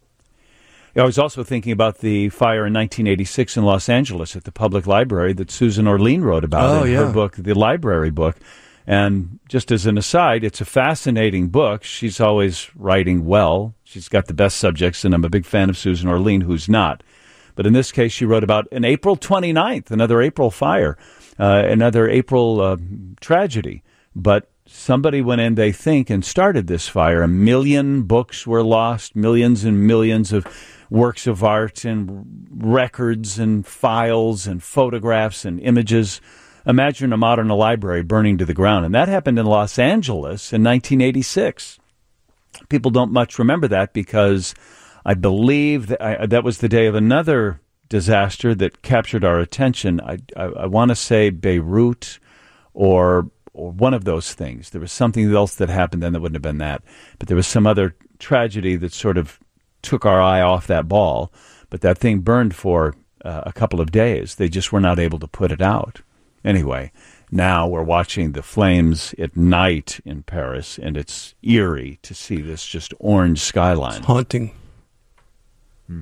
I was also thinking about the fire in nineteen eighty-six in Los Angeles at the public library that Susan Orlean wrote about Oh, in yeah. her book, The Library Book. And just as an aside, it's a fascinating book. She's always writing well. She's got the best subjects, and I'm a big fan of Susan Orlean, who's not. But in this case, she wrote about an April twenty-ninth, another April fire, uh, another April uh, tragedy. But somebody went in, they think, and started this fire. A million books were lost, millions and millions of works of art and records and files and photographs and images. Imagine a modern library burning to the ground. And that happened in Los Angeles in nineteen eighty-six. People don't much remember that because I believe that, I, that was the day of another disaster that captured our attention. I, I, I want to say Beirut or or one of those things. There was something else that happened then that wouldn't have been that. But there was some other tragedy that sort of took our eye off that ball. But that thing burned for uh, a couple of days. They just were not able to put it out. Anyway, now we're watching the flames at night in Paris, and it's eerie to see this just orange skyline. It's haunting. Hmm.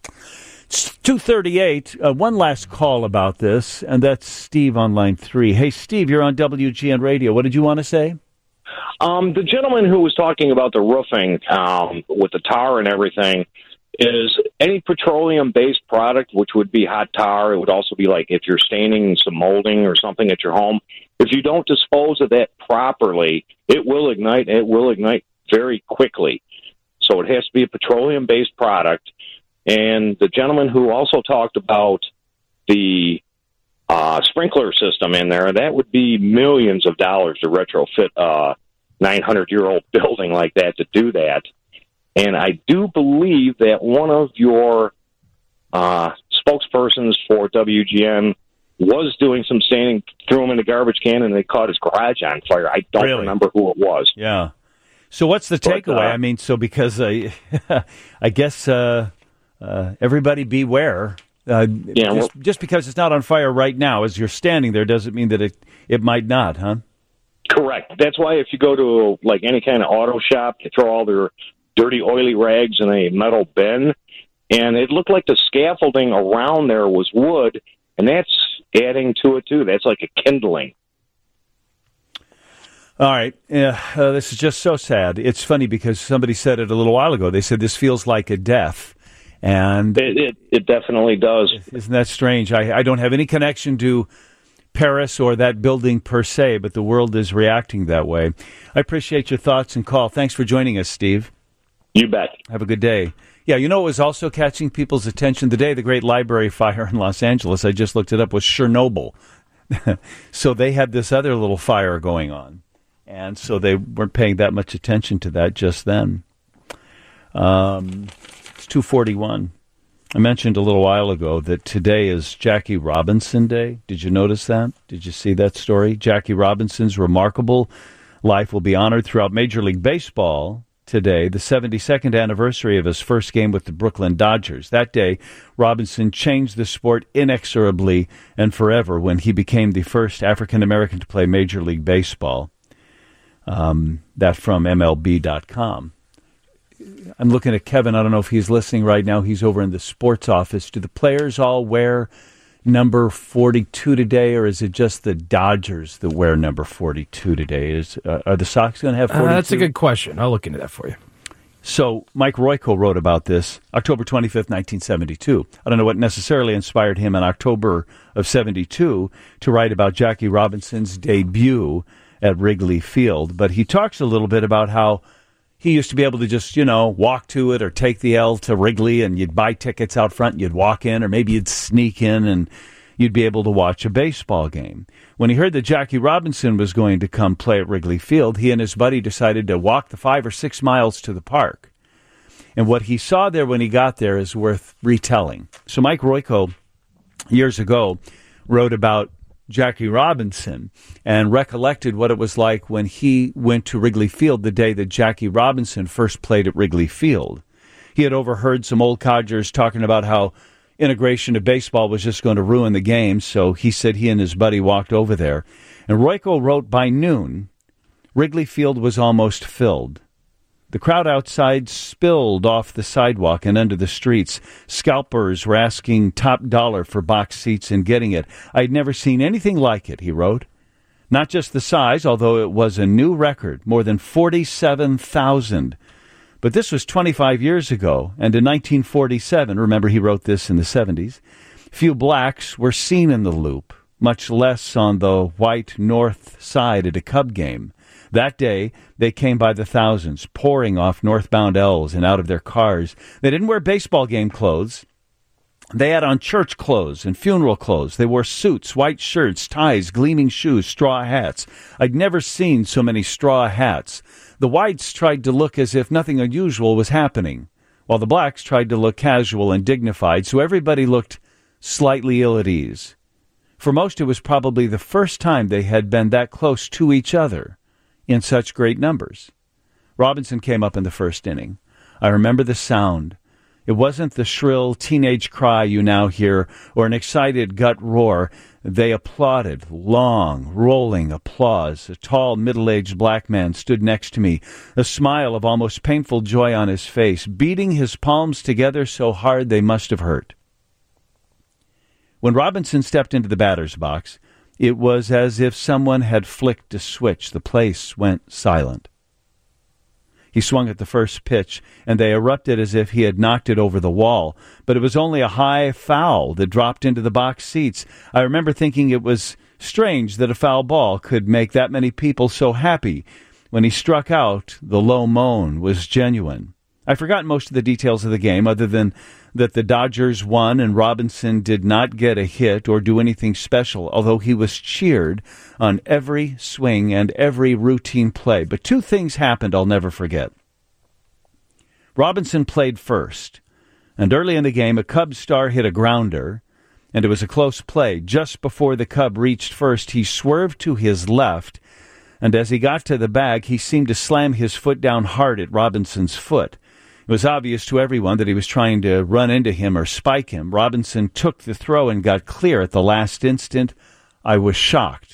It's two thirty-eight. Uh, one last call about this, and that's Steve on line three. Hey, Steve, you're on W G N Radio. What did you want to say? Um, the gentleman who was talking about the roofing um, with the tar and everything, is any petroleum-based product, which would be hot tar, it would also be like if you're staining some molding or something at your home, if you don't dispose of that properly, it will ignite, it will ignite very quickly. So it has to be a petroleum-based product. And the gentleman who also talked about the uh, sprinkler system in there, that would be millions of dollars to retrofit a nine hundred year old building like that to do that. And I do believe that one of your uh, spokespersons for W G N was doing some staining, threw him in the garbage can, and they caught his garage on fire. I don't Really? remember who it was. Yeah. So what's the But, takeaway? uh, I mean, so because uh, I guess uh, uh, everybody beware. Uh, Yeah, just, well- just because it's not on fire right now, as you're standing there, doesn't mean that it, it might not, huh? Correct. That's why if you go to like any kind of auto shop, they throw all their dirty, oily rags in a metal bin, and it looked like the scaffolding around there was wood, and that's adding to it too. That's like a kindling. All right. Yeah, uh, this is just so sad. It's funny because somebody said it a little while ago. They said this feels like a death. And It it, it definitely does. Isn't that strange? I, I don't have any connection to Paris or that building per se, but the world is reacting that way. I appreciate your thoughts and call. Thanks for joining us, Steve. You bet. Have a good day. Yeah, you know what was also catching people's attention today? The great library fire in Los Angeles. I just looked it up, was Chernobyl. So they had this other little fire going on. And so they weren't paying that much attention to that just then. Um, it's two forty-one. I mentioned a little while ago that today is Jackie Robinson Day. Did you notice that? Did you see that story? Jackie Robinson's remarkable life will be honored throughout Major League Baseball today, the seventy-second anniversary of his first game with the Brooklyn Dodgers. That day, Robinson changed the sport inexorably and forever when he became the first African-American to play Major League Baseball. Um, that from M L B dot com. I'm looking at Kevin. I don't know if he's listening right now. He's over in the sports office. Do the players all wear number forty-two today, or is it just the Dodgers that wear number forty-two today? Is uh, Are the Sox going to have forty-two? Uh, that's a good question. I'll look into that for you. So Mike Royko wrote about this October twenty-fifth, nineteen seventy-two. I don't know what necessarily inspired him in October of seventy-two to write about Jackie Robinson's debut at Wrigley Field, but he talks a little bit about how he used to be able to just, you know, walk to it or take the L to Wrigley, and you'd buy tickets out front and you'd walk in, or maybe you'd sneak in and you'd be able to watch a baseball game. When he heard that Jackie Robinson was going to come play at Wrigley Field, he and his buddy decided to walk the five or six miles to the park. And what he saw there when he got there is worth retelling. So Mike Royko, years ago, wrote about Jackie Robinson and recollected what it was like when he went to Wrigley Field the day that Jackie Robinson first played at Wrigley Field. He had overheard some old codgers talking about how integration of baseball was just going to ruin the game, so he said he and his buddy walked over there. And Royko wrote by noon, Wrigley Field was almost filled. The crowd outside spilled off the sidewalk and under the streets. Scalpers were asking top dollar for box seats and getting it. I'd never seen anything like it, he wrote. Not just the size, although it was a new record, more than forty-seven thousand. But this was twenty-five years ago, and in nineteen forty-seven, remember he wrote this in the seventies, few blacks were seen in the Loop, much less on the white north side at a Cub game. That day, they came by the thousands, pouring off northbound L's and out of their cars. They didn't wear baseball game clothes. They had on church clothes and funeral clothes. They wore suits, white shirts, ties, gleaming shoes, straw hats. I'd never seen so many straw hats. The whites tried to look as if nothing unusual was happening, while the blacks tried to look casual and dignified, so everybody looked slightly ill at ease. For most, it was probably the first time they had been that close to each other in such great numbers. Robinson came up in the first inning. I remember the sound. It wasn't the shrill teenage cry you now hear or an excited gut roar. They applauded, long, rolling applause. A tall, middle-aged black man stood next to me, a smile of almost painful joy on his face, beating his palms together so hard they must have hurt. When Robinson stepped into the batter's box, it was as if someone had flicked a switch. The place went silent. He swung at the first pitch, and they erupted as if he had knocked it over the wall. But it was only a high foul that dropped into the box seats. I remember thinking it was strange that a foul ball could make that many people so happy. When he struck out, the low moan was genuine. I forgot most of the details of the game, other than that the Dodgers won and Robinson did not get a hit or do anything special, although he was cheered on every swing and every routine play. But two things happened I'll never forget. Robinson played first, and early in the game, a Cub star hit a grounder, and it was a close play. Just before the Cub reached first, he swerved to his left, and as he got to the bag, he seemed to slam his foot down hard at Robinson's foot. It was obvious to everyone that he was trying to run into him or spike him. Robinson took the throw and got clear at the last instant. I was shocked.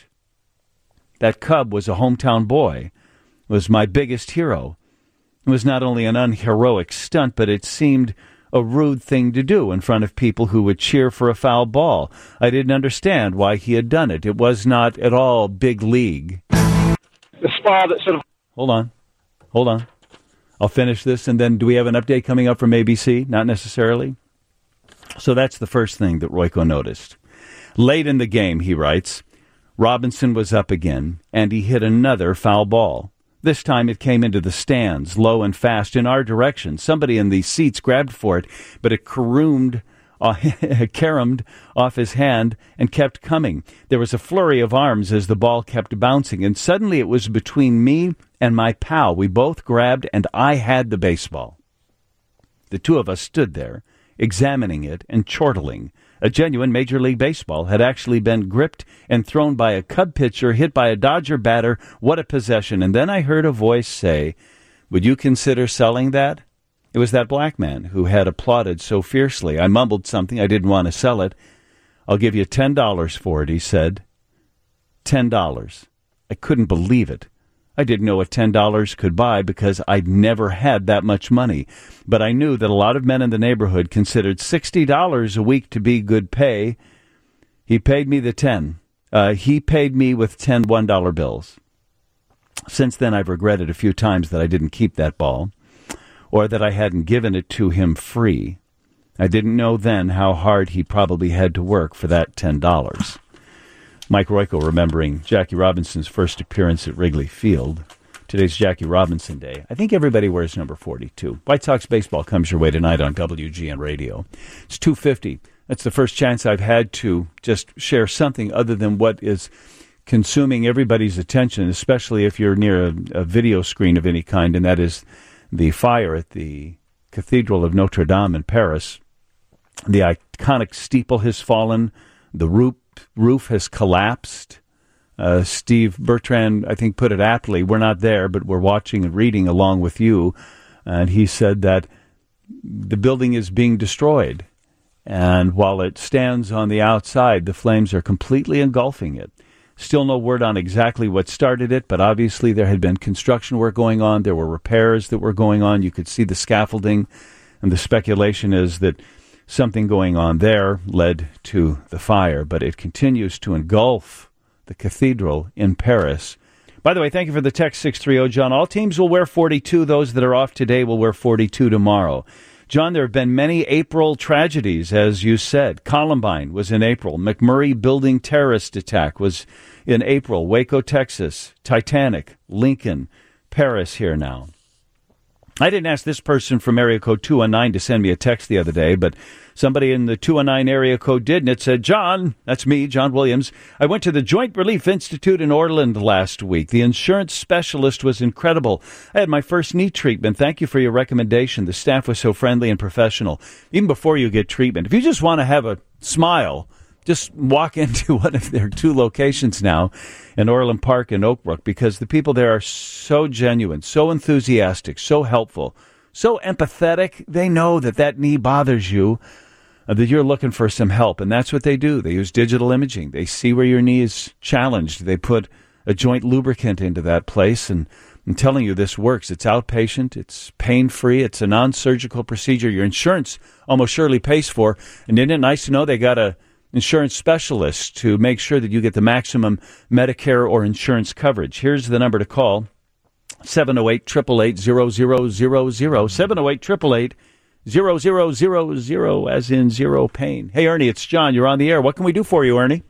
That Cub was a hometown boy, was my biggest hero. It was not only an unheroic stunt, but it seemed a rude thing to do in front of people who would cheer for a foul ball. I didn't understand why he had done it. It was not at all big league. The spa that sort of... Hold on. Hold on. I'll finish this, and then do we have an update coming up from A B C? Not necessarily. So that's the first thing that Royko noticed. Late in the game, he writes, Robinson was up again, and he hit another foul ball. This time it came into the stands, low and fast, in our direction. Somebody in the seats grabbed for it, but it caromed, uh, caromed off his hand and kept coming. There was a flurry of arms as the ball kept bouncing, and suddenly it was between me and my pal. We both grabbed, and I had the baseball. The two of us stood there, examining it and chortling. A genuine Major League Baseball had actually been gripped and thrown by a Cub pitcher, hit by a Dodger batter. What a possession. And then I heard a voice say, would you consider selling that? It was that black man who had applauded so fiercely. I mumbled something. I didn't want to sell it. I'll give you ten dollars for it, he said. Ten dollars. I couldn't believe it. I didn't know what ten dollars could buy because I'd never had that much money. But I knew that a lot of men in the neighborhood considered sixty dollars a week to be good pay. He paid me the ten. Uh, he paid me with ten one-dollar bills. Since then, I've regretted a few times that I didn't keep that ball, or that I hadn't given it to him free. I didn't know then how hard he probably had to work for that ten dollars. Mike Royko remembering Jackie Robinson's first appearance at Wrigley Field. Today's Jackie Robinson Day. I think everybody wears number forty-two. White Sox baseball comes your way tonight on W G N Radio. It's two fifty. That's the first chance I've had to just share something other than what is consuming everybody's attention, especially if you're near a, a video screen of any kind, and that is the fire at the Cathedral of Notre Dame in Paris. The iconic steeple has fallen. The roof, roof has collapsed. Uh, Steve Bertrand, I think, put it aptly. We're not there, but we're watching and reading along with you. And he said that the building is being destroyed. And while it stands on the outside, the flames are completely engulfing it. Still no word on exactly what started it, but obviously there had been construction work going on. There were repairs that were going on. You could see the scaffolding. And the speculation is that something going on there led to the fire. But it continues to engulf the cathedral in Paris. By the way, thank you for the text six three zero, John. All teams will wear forty-two. Those that are off today will wear forty-two tomorrow. John, there have been many April tragedies, as you said. Columbine was in April. McMurray Building terrorist attack was in April. Waco, Texas. Titanic. Lincoln. Paris here now. I didn't ask this person from area code two one nine to send me a text the other day, but somebody in the two one nine area code did, and it said, John, that's me, John Williams, I went to the Joint Relief Institute in Orland last week. The insurance specialist was incredible. I had my first knee treatment. Thank you for your recommendation. The staff was so friendly and professional. Even before you get treatment, if you just want to have a smile, just walk into one of their two locations now in Orland Park and Oak Brook, because the people there are so genuine, so enthusiastic, so helpful, so empathetic. They know that that knee bothers you, uh, that you're looking for some help, and that's what they do. They use digital imaging. They see where your knee is challenged. They put a joint lubricant into that place, and I'm telling you, this works. It's outpatient. It's pain-free. It's a non-surgical procedure your insurance almost surely pays for. And isn't it nice to know they got a insurance specialist to make sure that you get the maximum Medicare or insurance coverage? Here's the number to call, seven oh eight, eight eight eight, zero zero zero zero, seven oh eight, eight eight eight, zero zero zero zero, as in zero pain. Hey, Ernie, it's John. You're on the air. What can we do for you, Ernie?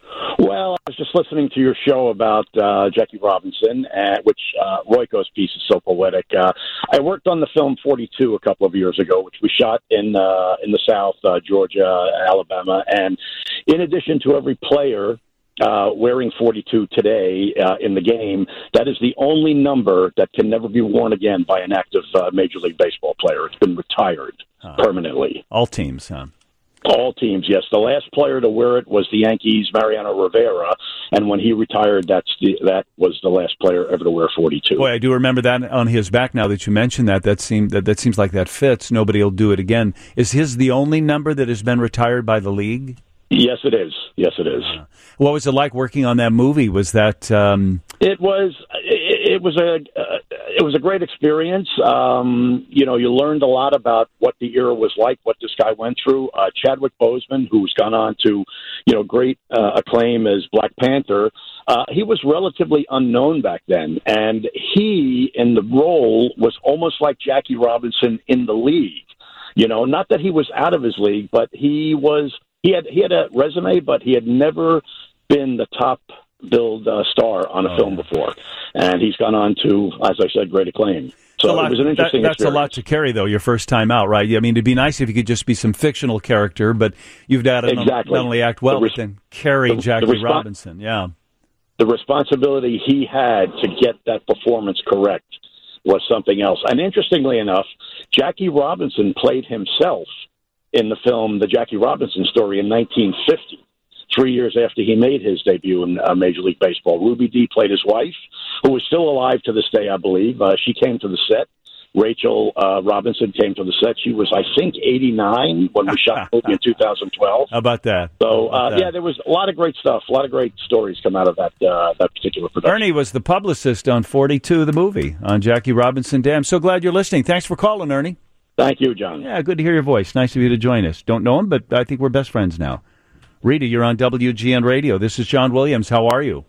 Well, I was just listening to your show about uh, Jackie Robinson, uh, which uh, Royko's piece is so poetic. Uh, I worked on the film forty-two a couple of years ago, which we shot in uh, in the South, uh, Georgia, Alabama. And in addition to every player uh, wearing forty-two today uh, in the game, that is the only number that can never be worn again by an active uh, Major League Baseball player. It's been retired huh. permanently. All teams, huh? All teams, yes. The last player to wear it was the Yankees' Mariano Rivera, and when he retired, that's the, that was the last player ever to wear forty-two. Boy, I do remember that on his back. Now that you mention that, that seemed that, that seems like that fits. Nobody will do it again. Is his the only number that has been retired by the league? Yes, it is. Yes, it is. Uh, what was it like working on that movie? Was that? Um... It was. It, it was a. Uh, it was a great experience. Um, you know, you learned a lot about what the era was like, what this guy went through. Uh, Chadwick Boseman, who's gone on to, you know, great uh, acclaim as Black Panther. Uh, he was relatively unknown back then, and he, in the role, was almost like Jackie Robinson in the league. You know, not that he was out of his league, but he was. He had he had a resume, but he had never been the top billed uh, star on a oh, film yeah. before, and he's gone on to, as I said, great acclaim. So lot, it was an interesting that, That's experience. a lot to carry, though, your first time out, right? I mean, it'd be nice if you could just be some fictional character, but you've got to exactly. not only act well, res- but then carry the, Jackie the resp- Robinson. Yeah, the responsibility he had to get that performance correct was something else. And interestingly enough, Jackie Robinson played himself in the film The Jackie Robinson Story in nineteen fifty, three years after he made his debut in uh, Major League Baseball. Ruby Dee played his wife, who is still alive to this day, I believe. Uh, she came to the set. Rachel uh, Robinson came to the set. She was, I think, eighty-nine when we shot the movie in two thousand twelve. How about that? So, about uh, that? yeah, there was a lot of great stuff, a lot of great stories come out of that uh, that particular production. Ernie was the publicist on forty-two, the movie, on Jackie Robinson Day. I'm so glad you're listening. Thanks for calling, Ernie. Thank you, John. Yeah, good to hear your voice. Nice of you to join us. Don't know him, but I think we're best friends now. Rita, you're on W G N Radio. This is John Williams. How are you?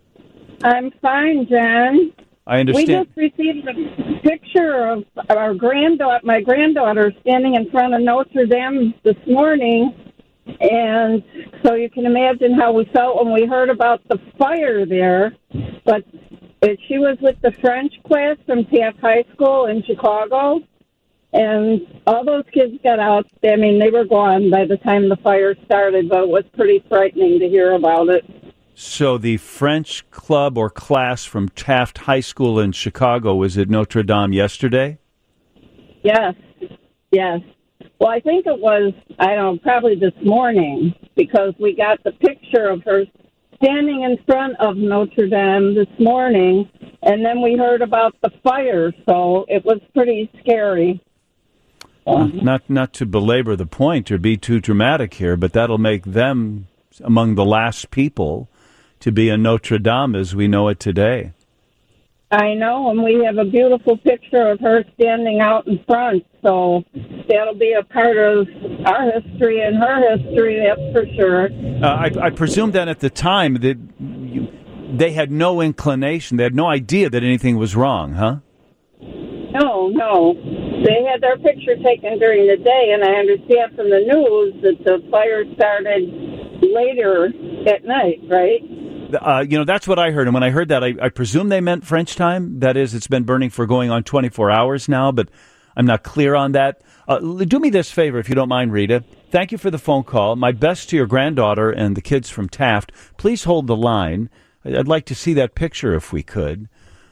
I'm fine, John. I understand. We just received a picture of our granddaughter, my granddaughter, standing in front of Notre Dame this morning, and so you can imagine how we felt when we heard about the fire there. But but she was with the French class from Taft High School in Chicago, and all those kids got out. I mean, they were gone by the time the fire started, but it was pretty frightening to hear about it. So the French club or class from Taft High School in Chicago was at Notre Dame yesterday? Yes, yes. Well, I think it was, I don't know, probably this morning, because we got the picture of her standing in front of Notre Dame this morning, and then we heard about the fire, so it was pretty scary. Uh, not not to belabor the point or be too dramatic here, but that'll make them among the last people to be in Notre Dame as we know it today. I know, and we have a beautiful picture of her standing out in front, so that'll be a part of our history and her history, that's for sure. Uh, I, I presume that at the time that you, they had no inclination, they had no idea that anything was wrong, huh? No, no. They had their picture taken during the day, and I understand from the news that the fire started later at night, right? Uh, you know, that's what I heard. And when I heard that, I, I presume they meant French time. That is, it's been burning for going on twenty-four hours now, but I'm not clear on that. Uh, do me this favor, if you don't mind, Rita. Thank you for the phone call. My best to your granddaughter and the kids from Taft. Please hold the line. I'd like to see that picture if we could.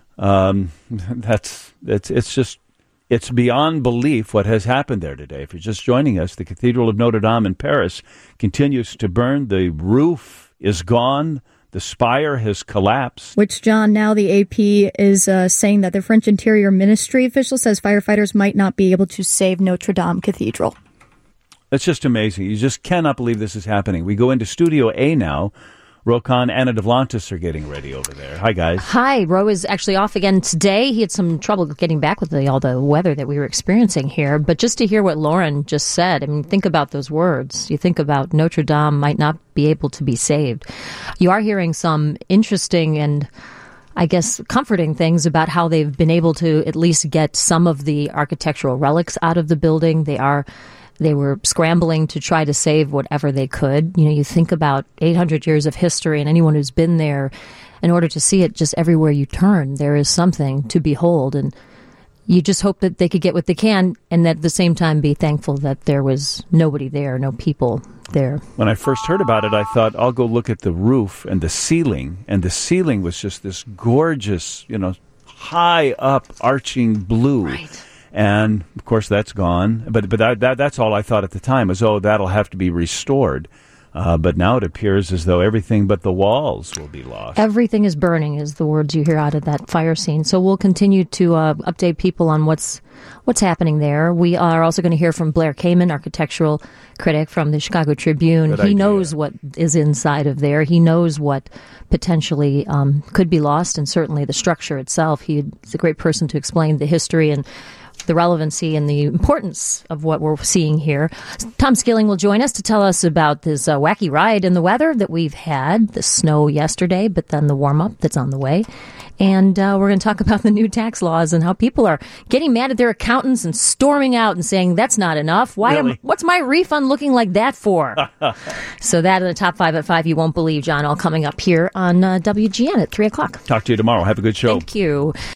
Um, that's it's it's just it's beyond belief what has happened there today. If you're just joining us, the Cathedral of Notre Dame in Paris continues to burn. The roof is gone. The spire has collapsed. Which, John, now the A P is uh, saying that the French Interior Ministry official says firefighters might not be able to save Notre Dame Cathedral. That's just amazing. You just cannot believe this is happening. We go into Studio A now. Ro Khan, Anna Devlantis are getting ready over there. Hi, guys. Hi. Ro is actually off again today. He had some trouble getting back with the, all the weather that we were experiencing here. But just to hear what Lauren just said, I mean, think about those words. You think about Notre Dame might not be able to be saved. You are hearing some interesting and, I guess, comforting things about how they've been able to at least get some of the architectural relics out of the building. They are... They were scrambling to try to save whatever they could. You know, you think about eight hundred years of history, and anyone who's been there, in order to see it just everywhere you turn, there is something to behold. And you just hope that they could get what they can, and at the same time be thankful that there was nobody there, no people there. When I first heard about it, I thought, I'll go look at the roof and the ceiling. And the ceiling was just this gorgeous, you know, high up arching blue. Right. And, of course, that's gone. But but that, that that's all I thought at the time was, oh, that'll have to be restored. Uh, but now it appears as though everything but the walls will be lost. Everything is burning is the words you hear out of that fire scene. So we'll continue to uh, update people on what's what's happening there. We are also going to hear from Blair Kamen, architectural critic from the Chicago Tribune. Good he idea. knows what is inside of there. He knows what potentially um, could be lost, and certainly the structure itself. He's a great person to explain the history and the relevancy and the importance of what we're seeing here. Tom Skilling will join us to tell us about this uh, wacky ride in the weather that we've had, the snow yesterday, but then the warm-up that's on the way. And uh, we're going to talk about the new tax laws and how people are getting mad at their accountants and storming out and saying, that's not enough. Why? Really? Am, what's my refund looking like that for? So that in the top five at five, you won't believe, John, all coming up here on uh, W G N at three o'clock. Talk to you tomorrow. Have a good show. Thank you.